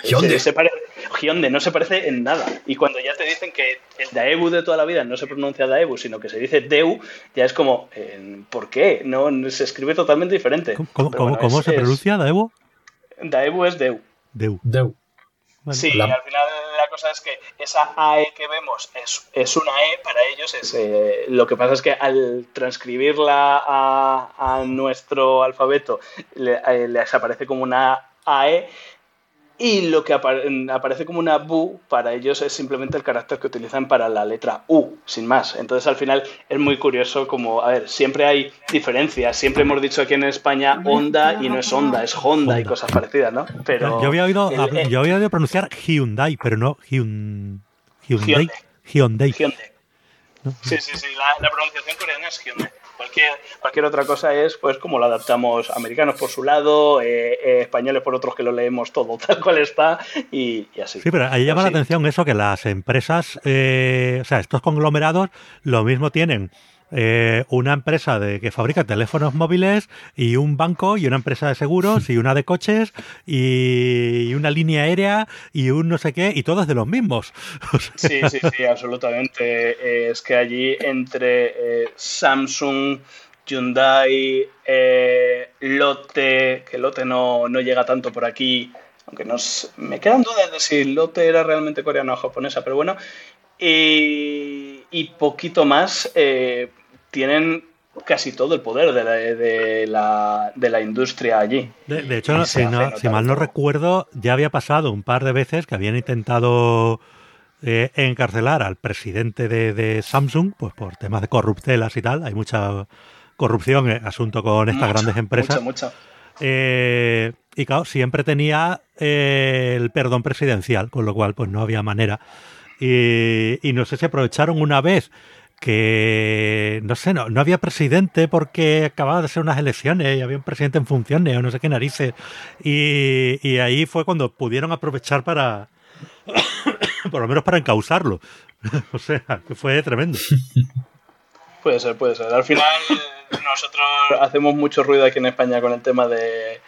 C: Hyundai no se parece en nada. Y cuando ya te dicen que el Daewoo de toda la vida no se pronuncia Daewoo, sino que se dice Deu, ya es como, ¿por qué? No, se escribe totalmente diferente.
A: ¿Cómo se pronuncia Daewoo?
C: Daewoo es Deu.
A: Deu.
C: Bueno, sí, al final la cosa es que esa AE que vemos es una E para ellos. Lo que pasa es que al transcribirla a nuestro alfabeto les aparece como una AE, y lo que aparece como una BU para ellos es simplemente el carácter que utilizan para la letra U, sin más. Entonces al final es muy curioso como, a ver, siempre hay diferencias. Siempre hemos dicho aquí en España Honda y no es Honda, es Honda y cosas parecidas, ¿no? Pero
A: yo había oído pronunciar Hyundai, pero no Hyundai. ¿No?
C: Sí, la pronunciación coreana es Hyundai. Cualquier otra cosa es pues como lo adaptamos, americanos por su lado, españoles por otros que lo leemos todo tal cual está y así.
A: Sí, pero ahí llama la atención eso, que las empresas, o sea, estos conglomerados lo mismo tienen una empresa que fabrica teléfonos móviles y un banco y una empresa de seguros y una de coches y una línea aérea y un no sé qué, y todos de los mismos. O sea...
C: Sí, absolutamente. Es que allí entre Samsung, Hyundai, Lotte, que Lotte no llega tanto por aquí, aunque me quedan dudas de si Lotte era realmente coreana o japonesa, pero bueno, y poquito más, tienen casi todo el poder de la industria allí.
A: De hecho, si mal no recuerdo, ya había pasado un par de veces que habían intentado encarcelar al presidente de Samsung, pues por temas de corruptelas y tal. Hay mucha corrupción, asunto con estas grandes empresas.
C: Mucha.
A: Y claro, siempre tenía el perdón presidencial, con lo cual pues no había manera. Y no sé si aprovecharon una vez que, no sé, no había presidente porque acababa de ser unas elecciones y había un presidente en funciones o no sé qué narices. Y ahí fue cuando pudieron aprovechar para, por lo menos para encausarlo. O sea, que fue tremendo.
C: Puede ser. Al final nosotros hacemos mucho ruido aquí en España con el tema de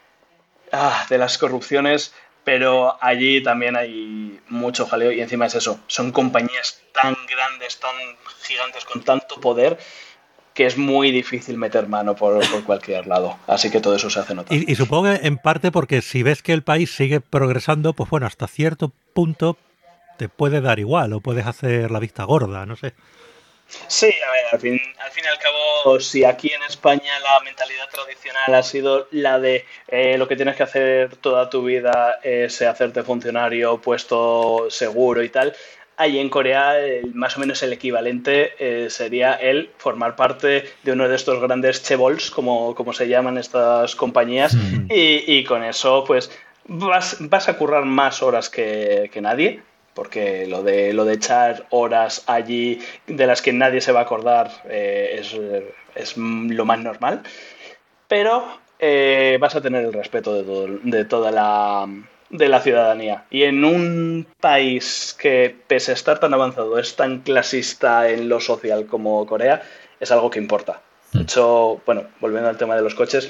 C: las corrupciones, pero allí también hay mucho jaleo y encima es eso, son compañías tan grandes, tan gigantes, con tanto poder, que es muy difícil meter mano por cualquier lado. Así que todo eso se hace notar.
A: Y supongo que en parte porque si ves que el país sigue progresando, pues bueno, hasta cierto punto te puede dar igual o puedes hacer la vista gorda, no sé.
C: Sí, a ver, al fin y al cabo, si aquí en España la mentalidad tradicional ha sido la de lo que tienes que hacer toda tu vida es hacerte funcionario, puesto seguro y tal, ahí en Corea más o menos el equivalente sería el formar parte de uno de estos grandes chaebols, como se llaman estas compañías, y con eso pues vas a currar más horas que nadie. Porque lo de echar horas allí de las que nadie se va a acordar es lo más normal. Pero vas a tener el respeto de toda la ciudadanía. Y en un país que, pese a estar tan avanzado, es tan clasista en lo social como Corea, es algo que importa. De hecho, bueno, volviendo al tema de los coches,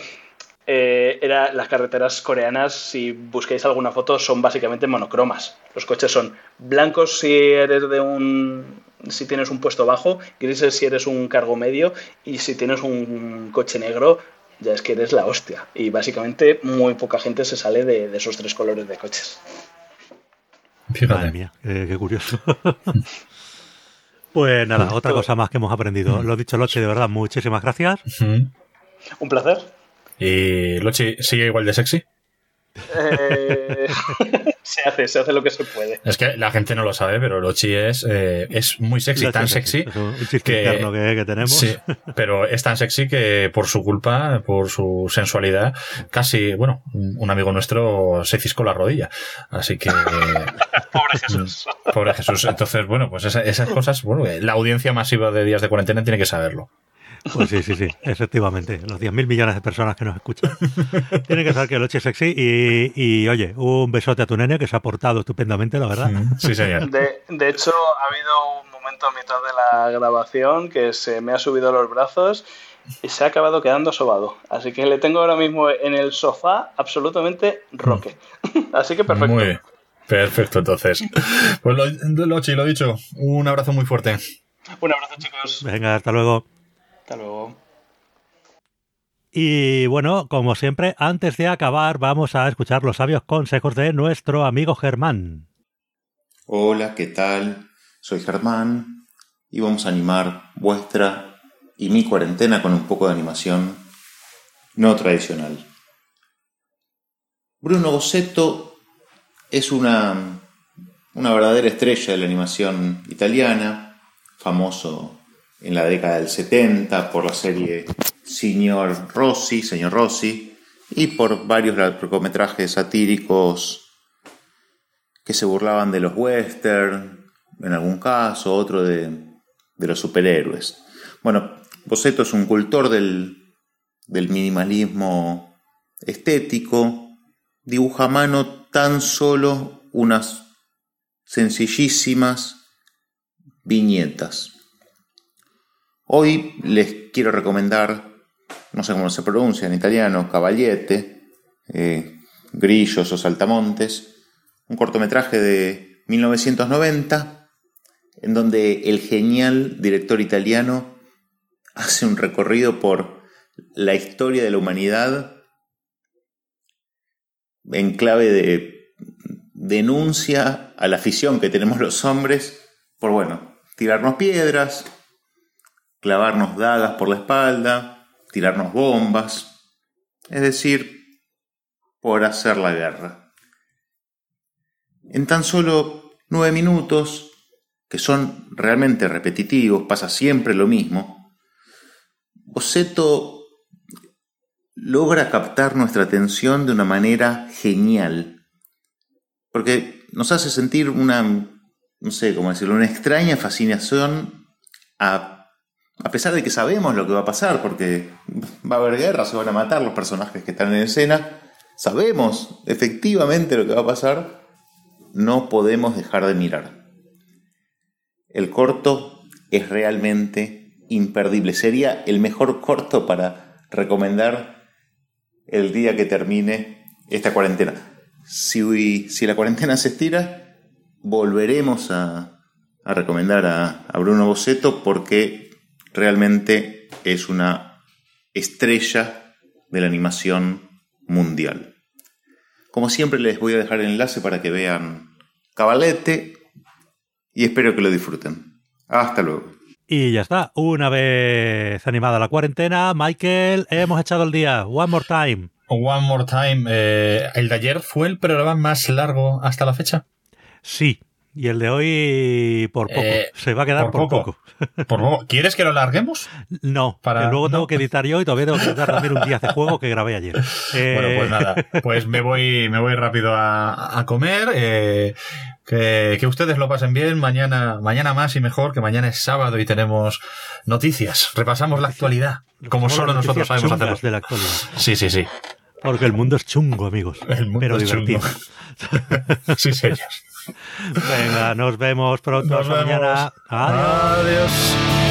C: las carreteras coreanas, si busquéis alguna foto, son básicamente monocromas. Los coches son blancos si tienes un puesto bajo, grises si eres un cargo medio, y si tienes un coche negro ya es que eres la hostia. Y básicamente muy poca gente se sale de esos tres colores de coches.
A: Fíjate. Madre mía, qué curioso. Pues nada, otra cosa más que hemos aprendido. Lo dicho, Loche, de verdad, muchísimas gracias.
C: Un placer.
B: ¿Y Lochi sigue igual de sexy?
C: Se hace lo que se puede.
B: Es que la gente no lo sabe, pero Lochi es muy sexy, Lochi tan sexy.
A: Es un chiste interno que tenemos.
B: Sí, pero es tan sexy que por su culpa, por su sensualidad, casi, bueno, un amigo nuestro se ciscó la rodilla. Así que...
C: Pobre Jesús.
B: Pobre Jesús. Entonces, bueno, pues esas cosas, bueno, la audiencia masiva de Días de Cuarentena tiene que saberlo.
A: Pues sí, efectivamente. Los 10.000 millones de personas que nos escuchan tienen que saber que Lochi es sexy y oye, un besote a tu nene que se ha portado estupendamente, la verdad.
B: Sí, señor.
C: De hecho, ha habido un momento a mitad de la grabación que se me ha subido a los brazos y se ha acabado quedando sobado. Así que le tengo ahora mismo en el sofá absolutamente roque. Así que perfecto.
B: Muy bien. Perfecto, entonces. Pues Lochi, lo dicho, un abrazo muy fuerte.
C: Un abrazo, chicos.
A: Venga, hasta luego.
C: Hasta luego.
A: Y bueno, como siempre, antes de acabar, vamos a escuchar los sabios consejos de nuestro amigo Germán.
D: Hola, ¿qué tal? Soy Germán y vamos a animar vuestra y mi cuarentena con un poco de animación no tradicional. Bruno Bozzetto es una verdadera estrella de la animación italiana, famoso en la década del 70 por la serie Señor Rossi, y por varios largometrajes satíricos que se burlaban de los western, en algún caso, otro de los superhéroes. Bueno, Bozzetto es un cultor del minimalismo estético, dibuja a mano tan solo unas sencillísimas viñetas. Hoy les quiero recomendar, no sé cómo se pronuncia en italiano, Cavaliete, Grillos o Saltamontes, un cortometraje de 1990 en donde el genial director italiano hace un recorrido por la historia de la humanidad en clave de denuncia a la afición que tenemos los hombres por, bueno, tirarnos piedras, clavarnos dagas por la espalda, tirarnos bombas, es decir, por hacer la guerra. En tan solo 9 minutos, que son realmente repetitivos, pasa siempre lo mismo, Bozzetto logra captar nuestra atención de una manera genial, porque nos hace sentir una, no sé cómo decirlo, una extraña fascinación a pesar de que sabemos lo que va a pasar, porque va a haber guerra, se van a matar los personajes que están en escena, sabemos efectivamente lo que va a pasar, no podemos dejar de mirar. El corto es realmente imperdible. Sería el mejor corto para recomendar el día que termine esta cuarentena. Si la cuarentena se estira, volveremos a recomendar a Bruno Bozzetto, porque realmente es una estrella de la animación mundial. Como siempre, les voy a dejar el enlace para que vean Cavalete y espero que lo disfruten. Hasta luego.
A: Y ya está. Una vez animada la cuarentena, Michael, hemos echado el día. One more time.
B: One more time. ¿El de ayer fue el programa más largo hasta la fecha?
A: Sí. Y el de hoy por poco. Se va a quedar por poco.
B: ¿Por poco? ¿Quieres que lo larguemos?
A: No, que luego tengo que editar yo y todavía tengo que editar también un día de juego que grabé ayer.
B: Bueno, pues nada. Pues me voy rápido a comer. Que ustedes lo pasen bien. Mañana más y mejor, que mañana es sábado y tenemos noticias. Repasamos la actualidad, como solo nosotros sabemos hacerlo.
A: De la actualidad.
B: Sí.
A: Porque el mundo es chungo, amigos.
B: El mundo
A: pero
B: es
A: divertido.
B: Chungo. Sí, señor.
A: Venga, nos vemos pronto.
B: Nos vemos.
A: Mañana. Adiós.
B: Adiós.